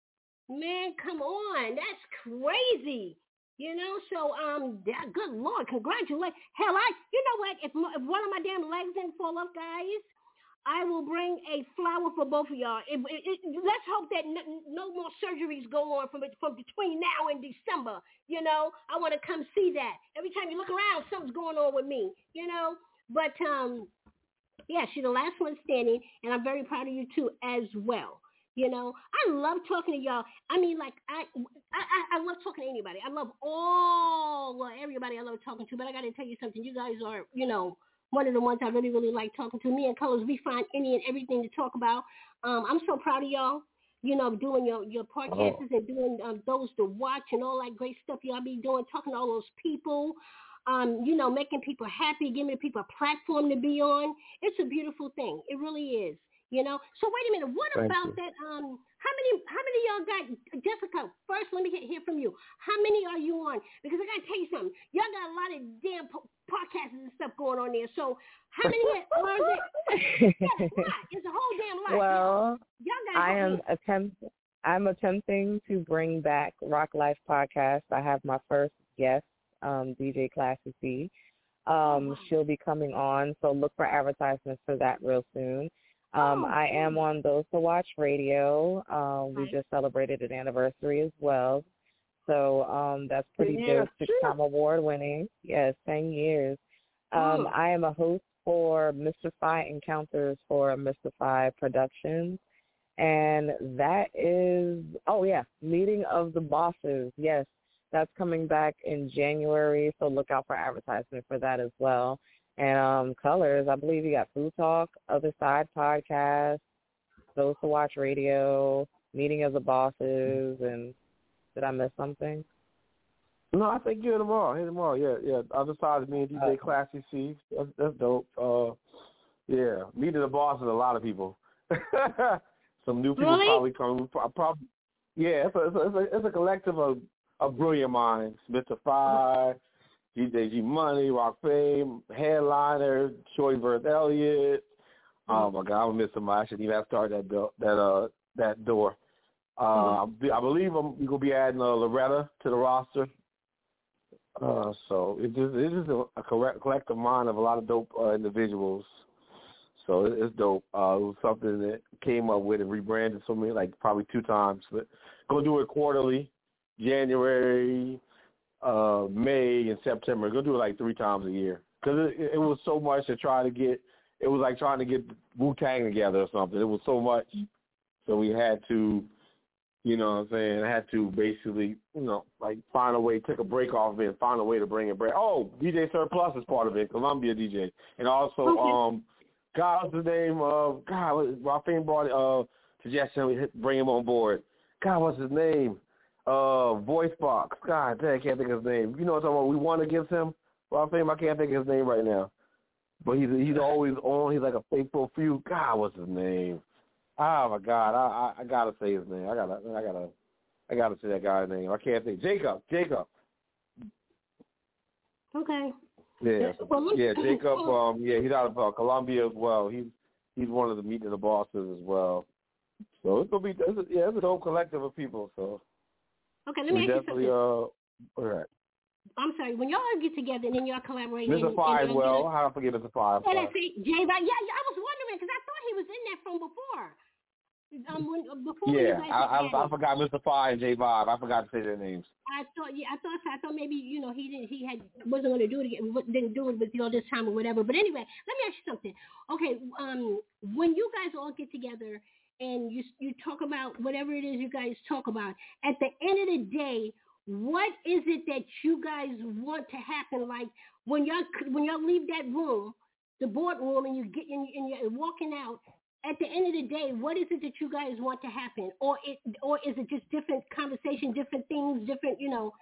Man, come on. That's crazy. So, good Lord, congratulations. Hell, you know what? If one of my damn legs didn't fall off, guys, I will bring a flower for both of y'all. Let's hope that no more surgeries go on from between now and December. I want to come see that. Every time you look around, something's going on with me. But yeah, she's the last one standing, and I'm very proud of you too as well. I love talking to y'all. I mean, like, I love talking to anybody. I love everybody I love talking to, but I got to tell you something. You guys are, one of the ones I really, really like talking to. Me and Colors, we find any and everything to talk about. I'm so proud of y'all, doing your podcasts and doing those to watch and all that great stuff y'all be doing, talking to all those people, making people happy, giving people a platform to be on. It's a beautiful thing. It really is. So wait a minute. What about that? How many of y'all got, Jessica? First, let me hear from you. How many are you on? Because I gotta tell you something. Y'all got a lot of damn podcasts and stuff going on there. So how many are there? It's a whole damn lot. Well, y'all I'm attempting to bring back Rock Life Podcast. I have my first guest, DJ Classy C. She'll be coming on, so look for advertisements for that real soon. I am on Those to Watch Radio. We just celebrated an anniversary as well. So that's pretty good. 6-time award winning. Yes, 10 years. I am a host for Mystify Encounters for Mystify Productions. And that is, Meeting of the Bosses. Yes, that's coming back in January. So look out for advertisement for that as well. And Colors, I believe you got Food Talk, Other Side Podcast, Those to Watch Radio, Meeting of the Bosses, and did I miss something? No, I think you hit them all. Yeah. Other Side is me and DJ Classy C. That's dope. Meeting of the Bosses, a lot of people. Some new people probably come. Probably, yeah. It's a collective of brilliant minds. Mr. Five. DJ G Money, Rock Fame, Headliner, Shorty vs. Elliott. Oh my God, I'm missing my. I shouldn't even have started that door. I believe we're gonna be adding Loretta to the roster. So it's just a collective mind of a lot of dope individuals. So it's dope. It was something that came up with and rebranded probably 2 times, but gonna do it quarterly, January. May and September. We're going to do it like 3 times a year. Because it was so much to try to get. It was like trying to get Wu-Tang together or something. It was so much. So we had to, you know what I'm saying, I had to basically, you know, like find a way, take a break off of it and find a way to bring it back. Oh, DJ Surplus is part of it, Columbia DJ. And also, God, what's the name of, God, Rafael brought suggestion, bring him on board. God, what's his name? Voice Box. God, dang, I can't think of his name. You know what I'm talking about? We want against him? Rafael, I can't think of his name right now. But he's always on. He's like a faithful few. God, what's his name? Oh my God, I gotta say his name. I gotta say that guy's name. I can't think. Jacob. Okay. Yeah. Yeah, Jacob. He's out of Columbia as well. He's one of the Meet the Bosses as well. So it's gonna be it's a whole collective of people. So okay, let me ask you something. All right. I'm sorry. When y'all get together and then y'all collaborate, Mr. Fire as well. How do I forget Mr. Fire? And I say J Vibe. Yeah, I was wondering because I thought he was in that from before. I forgot Mr. Fire and J Vibe. I forgot to say their names. I thought maybe he wasn't going to do it again. Didn't do it with this time or whatever. But anyway, let me ask you something. Okay, when you guys all get together and you talk about whatever it is you guys talk about, at the end of the day, what is it that you guys want to happen? Like when y'all leave that room, the boardroom, and you're walking out. At the end of the day, what is it that you guys want to happen, or is it just different conversation, different things, different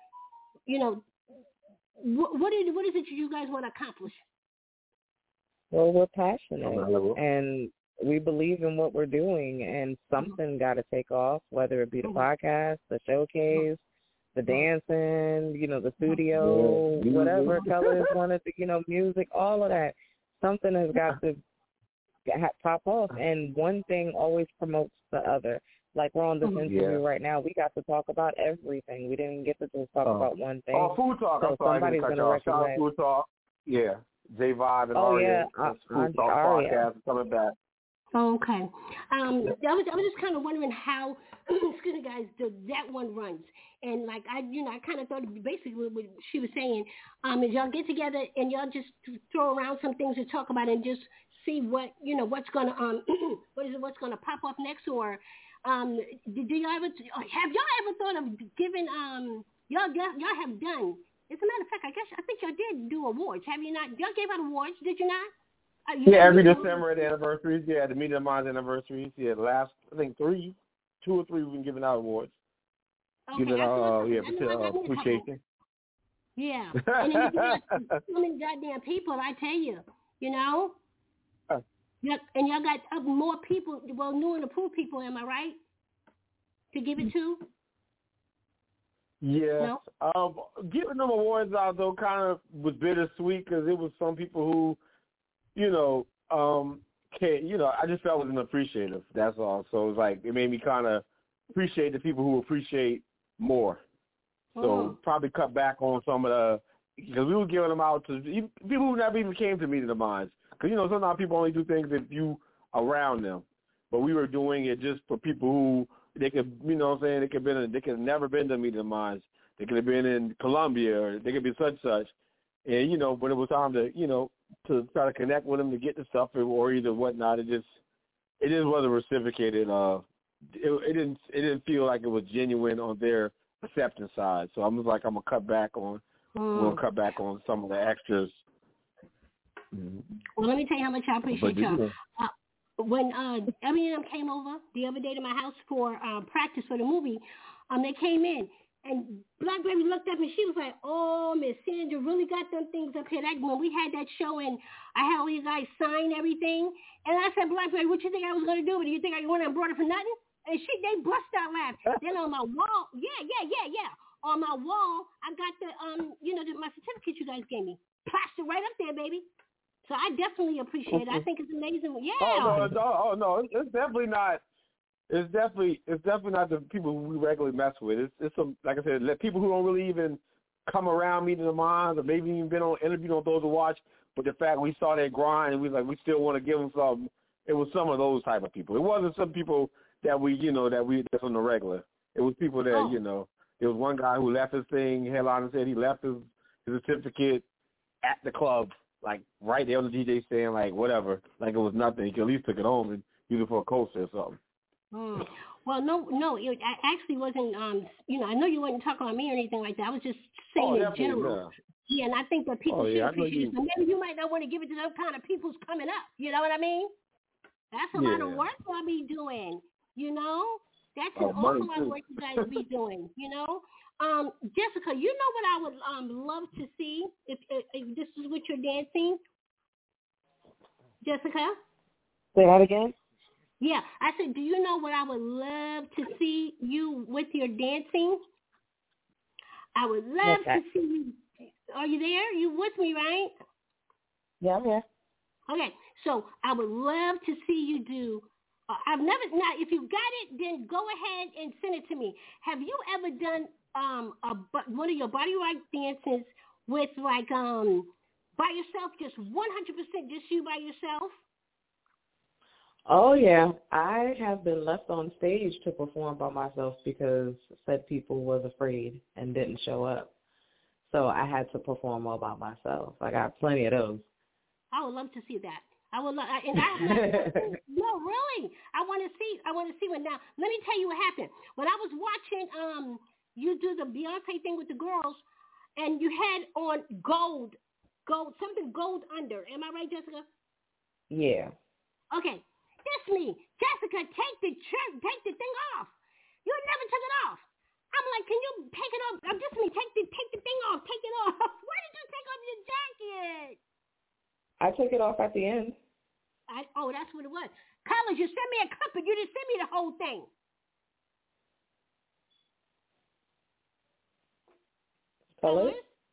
what is it you guys want to accomplish? Well, we're passionate and we believe in what we're doing, and something got to take off, whether it be the podcast, the showcase, the dancing, the studio, whatever colors wanted to, music, all of that. Something has got to pop off, and one thing always promotes the other. Like we're on this interview right now, we got to talk about everything. We didn't get to just talk about one thing. Oh, Food Talk. So somebody's going to recognize. Food Talk. Yeah. J Vibe and Aria. Food Talk podcast is coming back. Okay. I was just kind of wondering how, excuse me, guys, that one runs. And like I kind of thought basically what she was saying is y'all get together and y'all just throw around some things to talk about and just see what what's gonna what's gonna pop up next, or do y'all have y'all ever thought of giving y'all have done? As a matter of fact, I think y'all did do awards. Have you not? Y'all gave out awards, did you not? Every December at the anniversaries. Yeah, the Meeting of Minds anniversaries. Yeah, the last I think 2 or 3 we've been giving out awards. Okay, appreciation. Yeah, and then you got so many goddamn people. I tell you, and y'all got more people, new and approved people, am I right? To give it to? Yeah. No? Giving them awards out, though, kind of was bittersweet because it was some people who, I just felt wasn't appreciative. That's all. So it was like, it made me kind of appreciate the people who appreciate more. So probably cut back on some of the, because we were giving them out to people who never even came to Meeting the Minds. Because, sometimes people only do things if you around them. But we were doing it just for people who, they could, they could have never been to Meeting the Minds. They could have been in Columbia, or they could be such. And, when it was time to, to try to connect with them to get the stuff or either whatnot, it just wasn't reciprocated. It didn't feel like it was genuine on their acceptance side. So I was like, I'm going to cut back on some of the extras. Well, let me tell you how much I appreciate y'all. When Eminem came over the other day to my house for practice for the movie, they came in, and Black Baby looked up and she was like, "Oh, Miss Sandra really got them things up here." That when we had that show and I had all you guys sign everything, and I said, "Black Baby, what you think I was going to do? Do you think I went and brought it for nothing?" And they bust out laughing. Then on my wall, on my wall, I got the my certificate you guys gave me, plastered right up there, baby. So I definitely appreciate it. I think it's amazing. Yeah. Oh no, it's definitely not. It's definitely not the people who we regularly mess with. It's some, like I said, people who don't really even come around Meeting the Minds, or maybe even been on interview on those to watch. But the fact we saw that grind and we still want to give them something. It was some of those type of people. It wasn't some people that that's on the regular. It was people that There was one guy who left his thing. Headliner said he left his certificate at the club, like right there on the DJ stand, like whatever, like it was nothing. He could at least took it home and use it for a coaster or something. Well, no, I actually wasn't. I know you wasn't talking about me or anything like that. I was just saying in general. Yeah, and I think that people should appreciate it. So maybe you might not want to give it to those kind of people's coming up. You know what I mean? That's a lot of work I'll be doing. You know, that's an awful lot of work you guys be doing. You know, Jessica, you know what I would love to see if this is what you're dancing. Jessica? Say that again. Yeah, I said, do you know what I would love to see you with your dancing? I would love to see you. Are you there? You with me, right? Yeah, I'm here. Okay, so I would love to see you do. If you got it, then go ahead and send it to me. Have you ever done one of your body rock dances with by yourself, just 100% just you by yourself? Oh, yeah. I have been left on stage to perform by myself because said people was afraid and didn't show up. So I had to perform all by myself. I got plenty of those. I would love to see that. I would love, and I have not, no, really. I want to see what now. Let me tell you what happened. When I was watching you do the Beyonce thing with the girls, and you had on gold, something gold under. Am I right, Jessica? Yeah. Okay. It's me. Jessica, take the thing off. You never took it off. I'm like, can you take it off? Just me. Take the thing off. Take it off. Why did you take off your jacket? I took it off at the end. That's what it was. Colors, you sent me a clip, but you didn't send me the whole thing. Colors?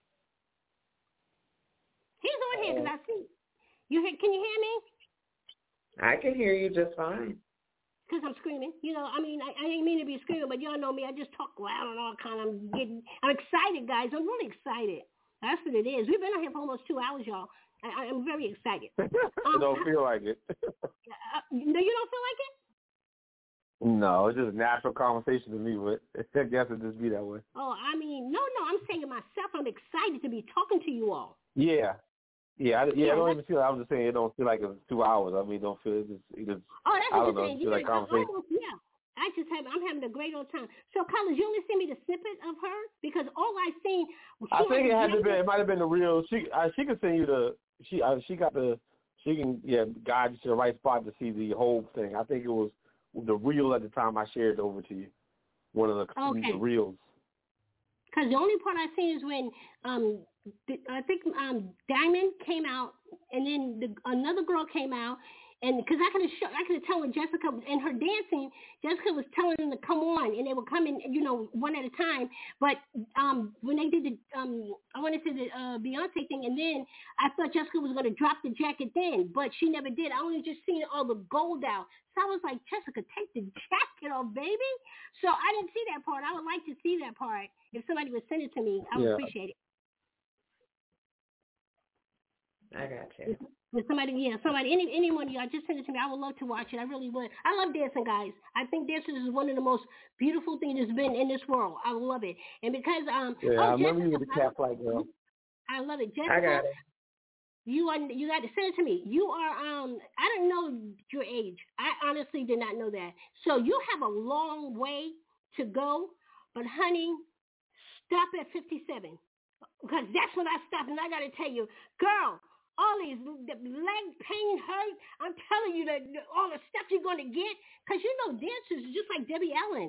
He's on here because I see. Can you hear me? I can hear you just fine. Because I'm screaming. You know, I mean, I didn't mean to be screaming, but y'all know me. I just talk loud and all kind of I'm excited, guys. I'm really excited. That's what it is. We've been on here for almost 2 hours, y'all. I'm very excited. I don't feel like it. No, you don't feel like it? No, it's just natural conversation to me, but I guess it just be that way. Oh, I mean, no, I'm saying it myself. I'm excited to be talking to you all. Yeah. I don't even feel. I'm just saying it don't feel like it's 2 hours. I mean, don't feel it just. Oh, that's what you're saying. Feel like conversation. I'm having a great old time. So, Collins, you only send me the snippet of her because all I seen. I think it might have been the real. She can send you the. She can guide you to the right spot to see the whole thing. I think it was the reel at the time I shared over to you. One of the reels. Because the only part I seen is when I think Diamond came out, and then another girl came out, and because I could tell when Jessica and her dancing, Jessica was telling them to come on, and they would come in, one at a time. But when they did the I want to say the Beyonce thing, and then I thought Jessica was going to drop the jacket then, but she never did. I only just seen all the gold out. So I was like, Jessica, take the jacket off, baby. So I didn't see that part. I would like to see that part. If somebody would send it to me, I would appreciate it. I got you. With somebody, anyone, y'all, just send it to me. I would love to watch it. I really would. I love dancing, guys. I think dancing is one of the most beautiful things that's been in this world. I love it. And because, I remember you with the cat flight, girl. I love it. Jessica, I got it. You got to send it to me. You are, I don't know your age. I honestly did not know that. So you have a long way to go. But, honey, stop at 57. Because that's when I stopped. And I got to tell you, girl, all these leg pain hurt. I'm telling you that all the stuff you're going to get, because dancers are just like Debbie Allen.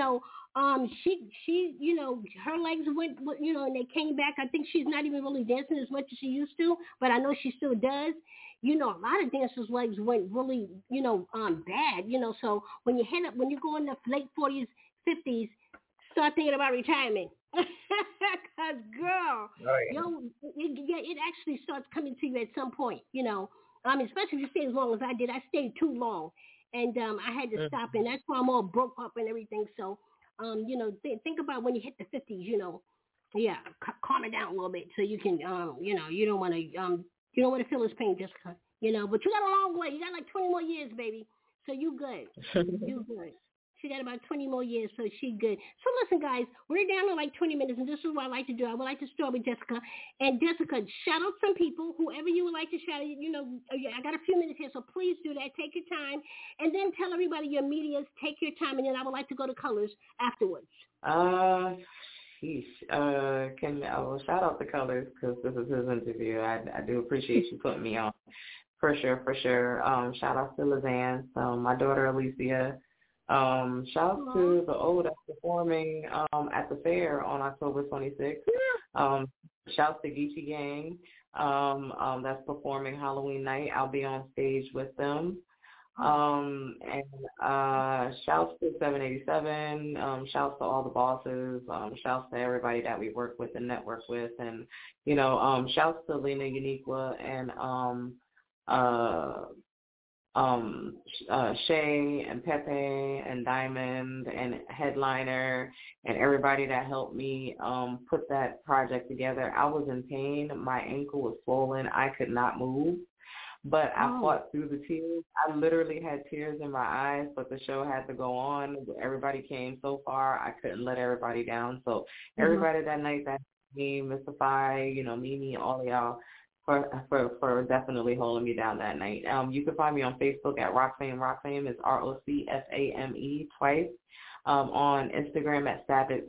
She her legs went, and they came back. I think she's not even really dancing as much as she used to, but I know she still does. A lot of dancers' legs went really, bad. So when you go in the late 40s, 50s, start thinking about retirement. Because, girl, it actually starts coming to you at some point, especially if you stay as long as I did. I stayed too long, and I had to stop, and that's why I'm all broke up and everything. So, think about when you hit the 50s, calm it down a little bit so you can, you don't want to feel this pain, Jessica, but you got a long way. You got like 20 more years, baby. So you good. You good. She got about 20 more years, so she's good. So listen, guys, we're down to like 20 minutes, and this is what I like to do. I would like to start with Jessica. And Jessica, shout out some people, whoever you would like to shout out. You know, I got a few minutes here, so please do that. Take your time. And then tell everybody your medias. Take your time, and then I would like to go to Colors afterwards. Well, shout out to Colors because this is his interview. I do appreciate you putting me on. For sure. Shout out to Lizanne, my daughter Alicia. Shout out to the O that's performing at the fair on October 26th. Shout out to Geechee Gang that's performing Halloween night. I'll be on stage with them. And shouts to 787, shouts to all the bosses, shouts to everybody that we work with and network with, and, you know, shouts to Lena Uniqua and Shay and Pepe and Diamond and Headliner and everybody that helped me put that project together. I was in pain. My ankle was swollen. I could not move. But I fought through the tears. I literally had tears in my eyes, but the show had to go on. Everybody came so far. I couldn't let everybody down. So everybody that night, that me, Mr. Fi, you know, Mimi, all of y'all, for definitely holding me down that night. You can find me on Facebook at Rockfame. Rockfame is ROCFAME twice. On Instagram at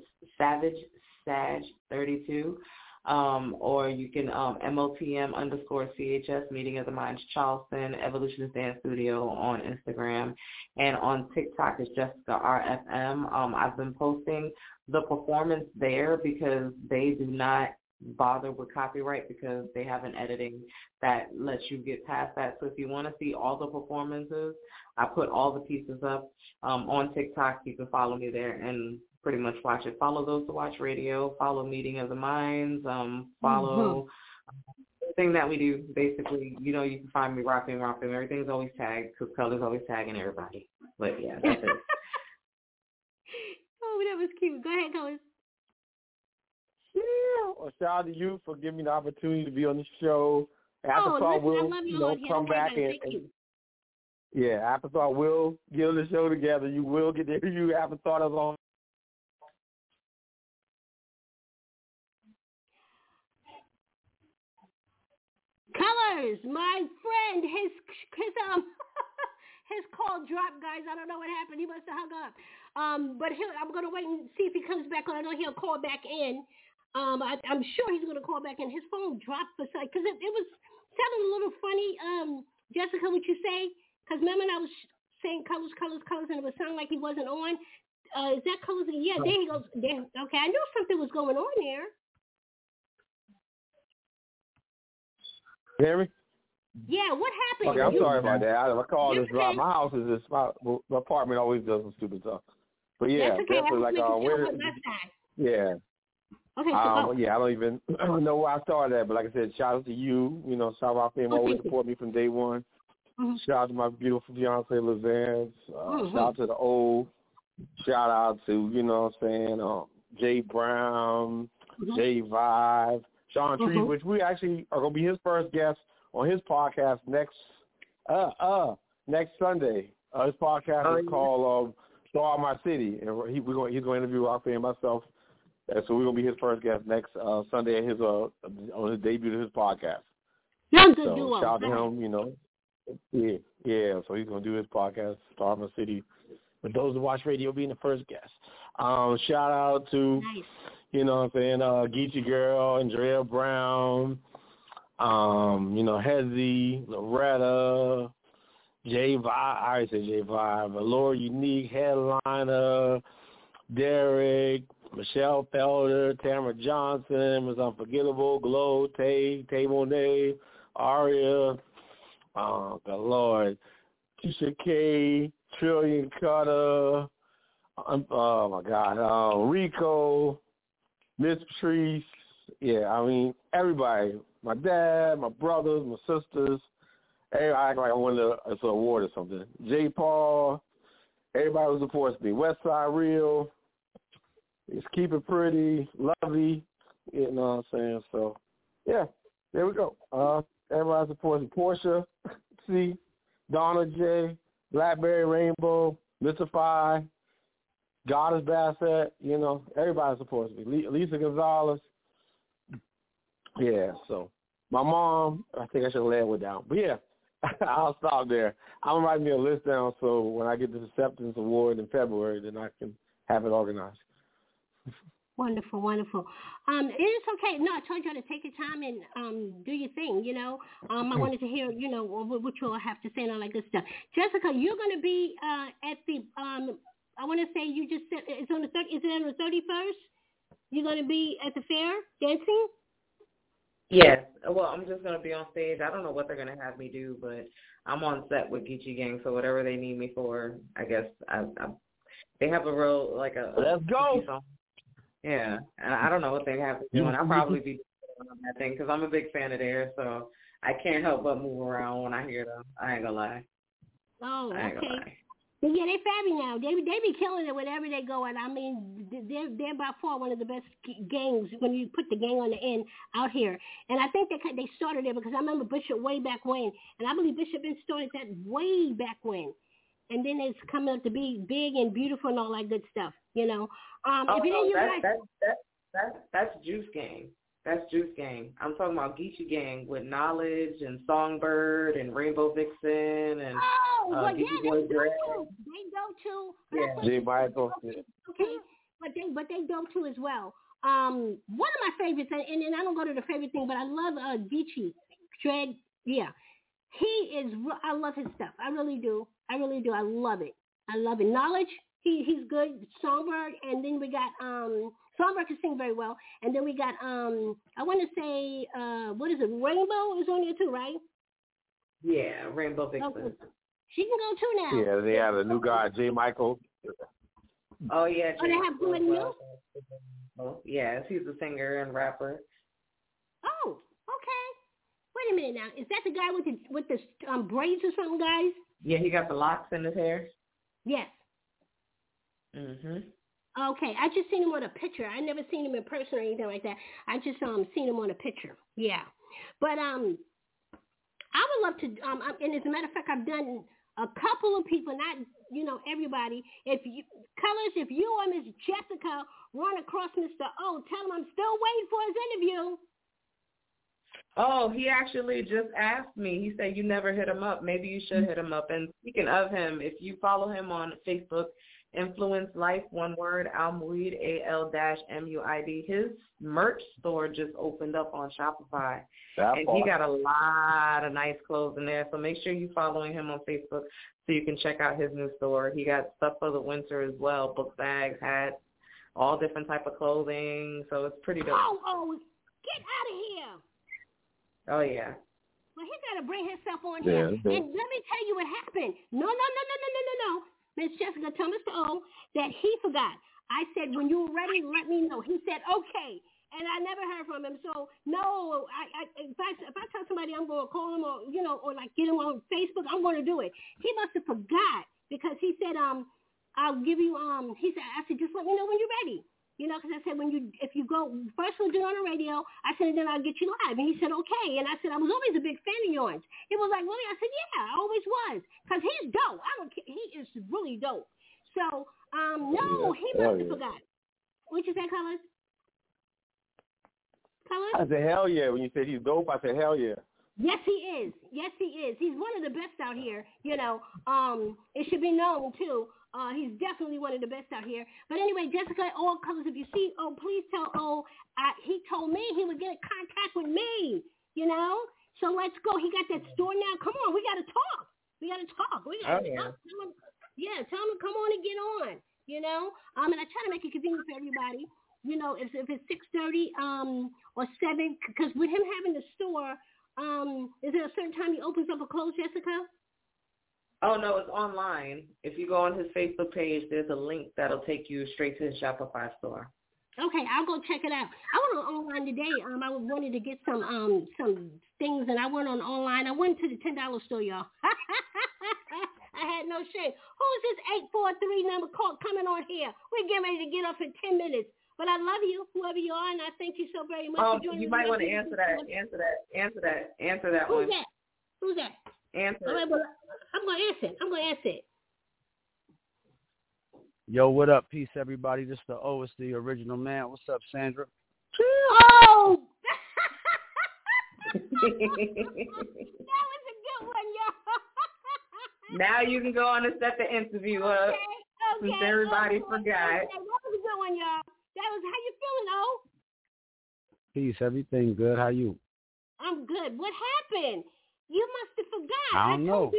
SavageSag32. Or you can MOTM_CHS, Meeting of the Minds Charleston, Evolutionist Dance Studio on Instagram. And on TikTok is Jessica RFM. I've been posting the performance there because they do not bother with copyright because they have an editing that lets you get past that. So if you want to see all the performances, I put all the pieces up on TikTok. You can follow me there and pretty much watch it. Follow Those to Watch Radio, follow Meeting of the Minds, follow everything that we do. Basically, you know, you can find me rocking. Everything's always tagged because Color's always tagging everybody. But yeah, that's it. Oh, that was cute. Go ahead, Colors. Yeah. Well, shout out to you for giving me the opportunity to be on the show. Afterthought will, come back and Afterthought will get the show together. You will get there. You Afterthought us on. Colors, my friend, his call dropped, guys. I don't know what happened. He must have hung up. But I'm going to wait and see if he comes back on. I know he'll call back in. I'm sure he's going to call back in. His phone dropped for because it was sounding a little funny. Jessica, what you say? Because remember I was saying colors, and it was sounding like he wasn't on. Is that Colors? Yeah, there he goes. There. Okay, I knew something was going on there. Hear me? Yeah, what happened? Okay, I'm sorry about that. My call just dropped. My house is just my apartment always does some stupid stuff. But yeah, that's okay. definitely yeah. Okay, so I don't even know where I started at, but like I said, shout out to you. You know, shout out to him, always support me from day one. Shout out to my beautiful fiance Lizanne. Shout out to the O. Shout out to, you know what I'm saying, Jay Brown, Jay Vive, Sean Tree, which we actually are going to be his first guest on his podcast next Sunday. His podcast is called Star My City, and he's going to interview Rockfame and myself. And so we're going to be his first guest next Sunday on his debut to his podcast. So shout out to him, you know. Yeah, so he's going to do his podcast, Star My City, with Those Who Watch Radio being the first guest. Shout out to, you know what I'm saying, Geechee Girl, Andrea Brown, you know, Hezzy, Loretta, J Vibe, I already said J Vibe, Laura Unique, Headliner, Derek, Michelle Felder, Tamara Johnson, Ms. Unforgettable, Glow, Tay Monet, Aria, oh, the Lord, Tisha K, Trillion Cutter, oh my God, Rico, Miss Patrice, yeah, I mean, everybody, my dad, my brothers, my sisters, everybody act like I won an award or something. J. Paul, everybody who supports me. Westside Real, it's Keep It Pretty, Lovey, you know what I'm saying? So, yeah, there we go. Everybody supports me. Portia, C, Donna J, Blackberry Rainbow, Mr. Fi, Goddess Bassett, everybody supports me. Lisa Gonzalez. Yeah, so my mom, I think I should lay it down. But yeah, I'll stop there. I'm going to write me a list down so when I get this acceptance award in February, then I can have it organized. Wonderful, wonderful. It is okay. No, I told you to take your time and do your thing, I wanted to hear, what you all have to say and all that good stuff. Jessica, you're going to be at the, I want to say you just said, is it on the 31st? You're going to be at the fair dancing? Yes. Well, I'm just going to be on stage. I don't know what they're going to have me do, but I'm on set with Geechee Gang, so whatever they need me for, I guess they have a real, let's go. Song. Yeah, and I don't know what they have to do, and I'll probably be on that thing because I'm a big fan of theirs, so I can't help but move around when I hear them. I ain't going to lie. Oh, okay. Yeah, they fabby now. They be killing it wherever they go. And I mean, they're by far one of the best gangs when you put the gang on the end out here. And I think they started there because I remember Bishop way back when, and I believe Bishop been started that way back when. And then it's coming up to be big and beautiful and all that good stuff, That's Juice Gang. That's Juice Gang. I'm talking about Geechee Gang with Knowledge and Songbird and Rainbow Vixen and Geechee Boy Dread. They go too. Yeah. J. Michael. Okay, but they go too as well. One of my favorites, and I don't go to the favorite thing, but I love Geechee Dread. Yeah, I love his stuff. I really do. I love it. Knowledge. He's good. Songbird, and then we got Songbird can sing very well, and then we got I want to say what is it? Rainbow is on there too, right? Yeah, Rainbow Vixen. Okay. She can go too now. Yeah, they have a new guy, J. Michael. Oh yeah. They have somebody new. Yes, he's a singer and rapper. Oh, okay. Wait a minute now. Is that the guy with the braids or something, guys? Yeah, he got the locks in his hair. Yes. Mhm. Okay, I just seen him on a picture. I never seen him in person or anything like that. I just seen him on a picture. Yeah, but I would love to. And as a matter of fact, I've done a couple of people, not everybody. If you or Miss Jessica run across Mr. O, tell him I'm still waiting for his interview. Oh, he actually just asked me. He said you never hit him up. Maybe you should hit him up. And speaking of him, if you follow him on Facebook, Influence Life, one word, Al-Muid, AL-MUID. His merch store just opened up on Shopify. He got a lot of nice clothes in there. So make sure you're following him on Facebook so you can check out his new store. He got stuff for the winter as well, book bags, hats, all different type of clothing. So it's pretty dope. Oh, get out of here. Oh, yeah. Well, he got to bring himself on here. And let me tell you what happened. No. Miss Jessica, tell Mr. O that he forgot. I said, when you're ready, let me know. He said, okay. And I never heard from him. So, no, if I tell somebody I'm going to call him or, or like get him on Facebook, I'm going to do it. He must have forgot because he said, I'll give you, I said, just let me know when you're ready. Because I said, if you go, first we'll do it on the radio. I said, and then I'll get you live. And he said, okay. And I said, I was always a big fan of yours. He was like, really? I said, yeah, I always was. Because he's dope. He is really dope. So, no, he must have forgot. What'd you say, Colors? I said, hell yeah. When you said he's dope, I said, hell yeah. Yes, he is. He's one of the best out here. It should be known, too. He's definitely one of the best out here. But anyway, Jessica, all colors, if you see please tell he told me he would get in contact with me, So let's go. He got that store now. Come on, we got to talk. Tell him to come on and get on, And I try to make it convenient for everybody. If it's 6:30 or 7, because with him having the store, is there a certain time he opens up or closes, Jessica? Oh, no, it's online. If you go on his Facebook page, there's a link that'll take you straight to his Shopify store. Okay, I'll go check it out. I went on online today. I wanted to get some things, and I went on online. I went to the $10 store, y'all. I had no shame. Who's this 843 number coming on here? We're getting ready to get up in 10 minutes. But I love you, whoever you are, and I thank you so very much for joining me. You might want to answer that. Who's that? Answer. All right, well, I'm going to answer it. Yo, what up? Peace, everybody. This the O. It's the original man. What's up, Sandra? Oh! That was a good one, y'all. Now you can go on and set the interview up. Since everybody forgot. Okay. That was a good one, y'all. That was, how you feeling, O? Peace. Everything good. How you? I'm good. What happened? You must have forgot. I don't know.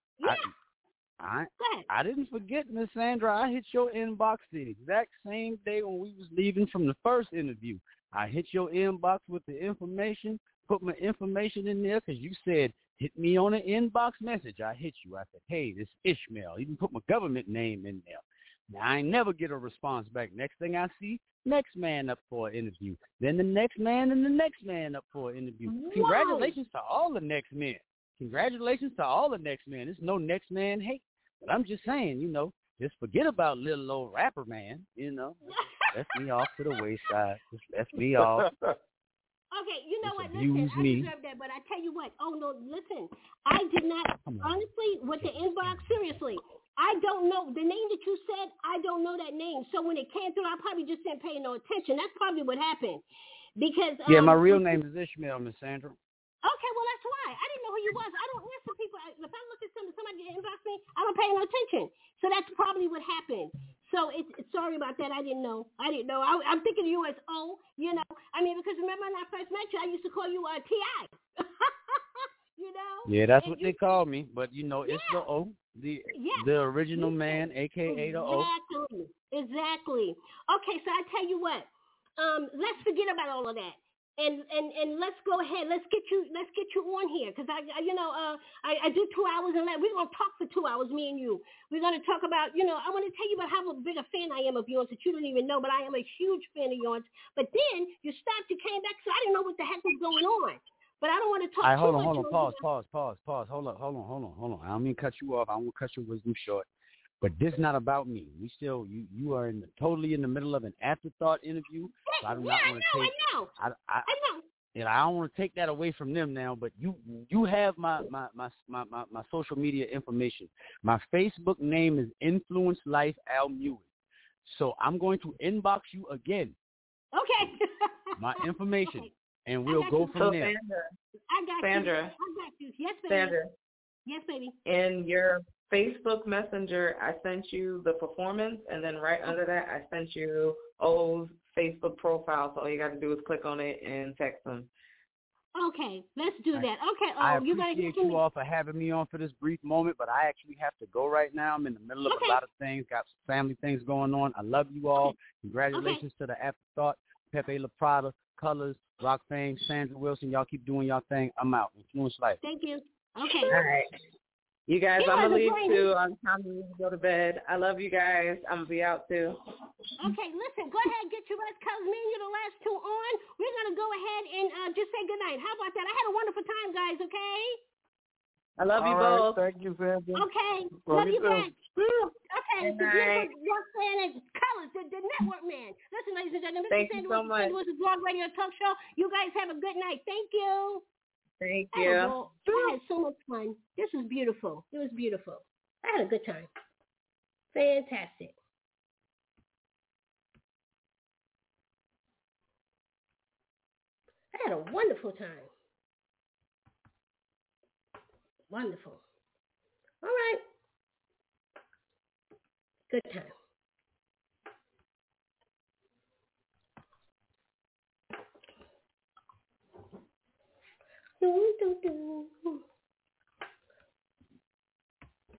I didn't forget, Miss Sandra. I hit your inbox the exact same day when we was leaving from the first interview. I hit your inbox with the information, put my information in there because you said, hit me on an inbox message. I hit you. I said, hey, this is Ishmael. Even put my government name in there. Now, I ain't never get a response back. Next thing I see, next man up for an interview. Then the next man and the next man up for an interview. Whoa. Congratulations to all the next men. Congratulations to all the next men. There's no next man hate. But I'm just saying, just forget about little old rapper man, Left me off to the wayside. Just left me off. Okay, you know what? Listen, I deserve that, but I tell you what. Oh, no, listen. I did not, honestly, with the inbox, seriously, I don't know. The name that you said, I don't know that name. So when it came through, I probably just didn't pay no attention. That's probably what happened. Because yeah, my real name is Ishmael, Miss Sandra. Okay, well, that's why. I didn't know who you was. I don't answer people. If I look at somebody inbox me, I don't pay no attention. So that's probably what happened. So it's sorry about that. I didn't know. I'm thinking of you as O, because remember when I first met you, I used to call you T.I. Yeah, that's what they call me. But, it's the O, the original man, a.k.a. the O. Exactly. Okay, so I tell you what. Let's forget about all of that. And let's go ahead. Let's get you on here because I do 2 hours and we're gonna talk for 2 hours, me and you. We're gonna talk about I want to tell you about how big a fan I am of yours that you don't even know, but I am a huge fan of yours. But then you stopped, you came back, so I didn't know what the heck was going on. But I don't want to talk too much. Hold on, pause. Hold on. I don't mean to cut you off. I won't cut your wisdom short. But this is not about me. We still, you are totally in the middle of an afterthought interview. So I do not want to take. I know. And I don't want to take that away from them now. But you have my social media information. My Facebook name is Influence Life Al Muir. So I'm going to inbox you again. Okay. My information, and we'll go from there. Sandra. I got you. Yes, baby. Sandra. Yes, baby. In your Facebook Messenger, I sent you the performance, and then right under that, I sent you O's Facebook profile. So all you got to do is click on it and text them. Okay, let's do that. Okay, I appreciate you all for having me on for this brief moment, but I actually have to go right now. I'm in the middle of a lot of things, got some family things going on. I love you all. Congratulations to the Afterthought, Pepe La Prada, Colors, Rock Fame, Sandra Wilson. Y'all keep doing y'all thing. I'm out. Influence Life. Thank you. Okay. All right. You guys, I'm going to leave too. I'm time to go to bed. I love you guys. I'm going to be out too. Okay, listen, go ahead and get your rest because me and you the last two on. We're going to go ahead and just say goodnight. How about that? I had a wonderful time, guys, okay? I love you both. Thank you, Sandra. Okay. Love you back. Okay. The beautiful Rock Fan Colors, the network man. Listen, ladies and gentlemen, Thank you so much. It was a Blog Radio Talk Show. You guys have a good night. Thank you. Thank you. I had so much fun. This was beautiful. It was beautiful. I had a good time. Fantastic. I had a wonderful time. Wonderful. All right. Good time.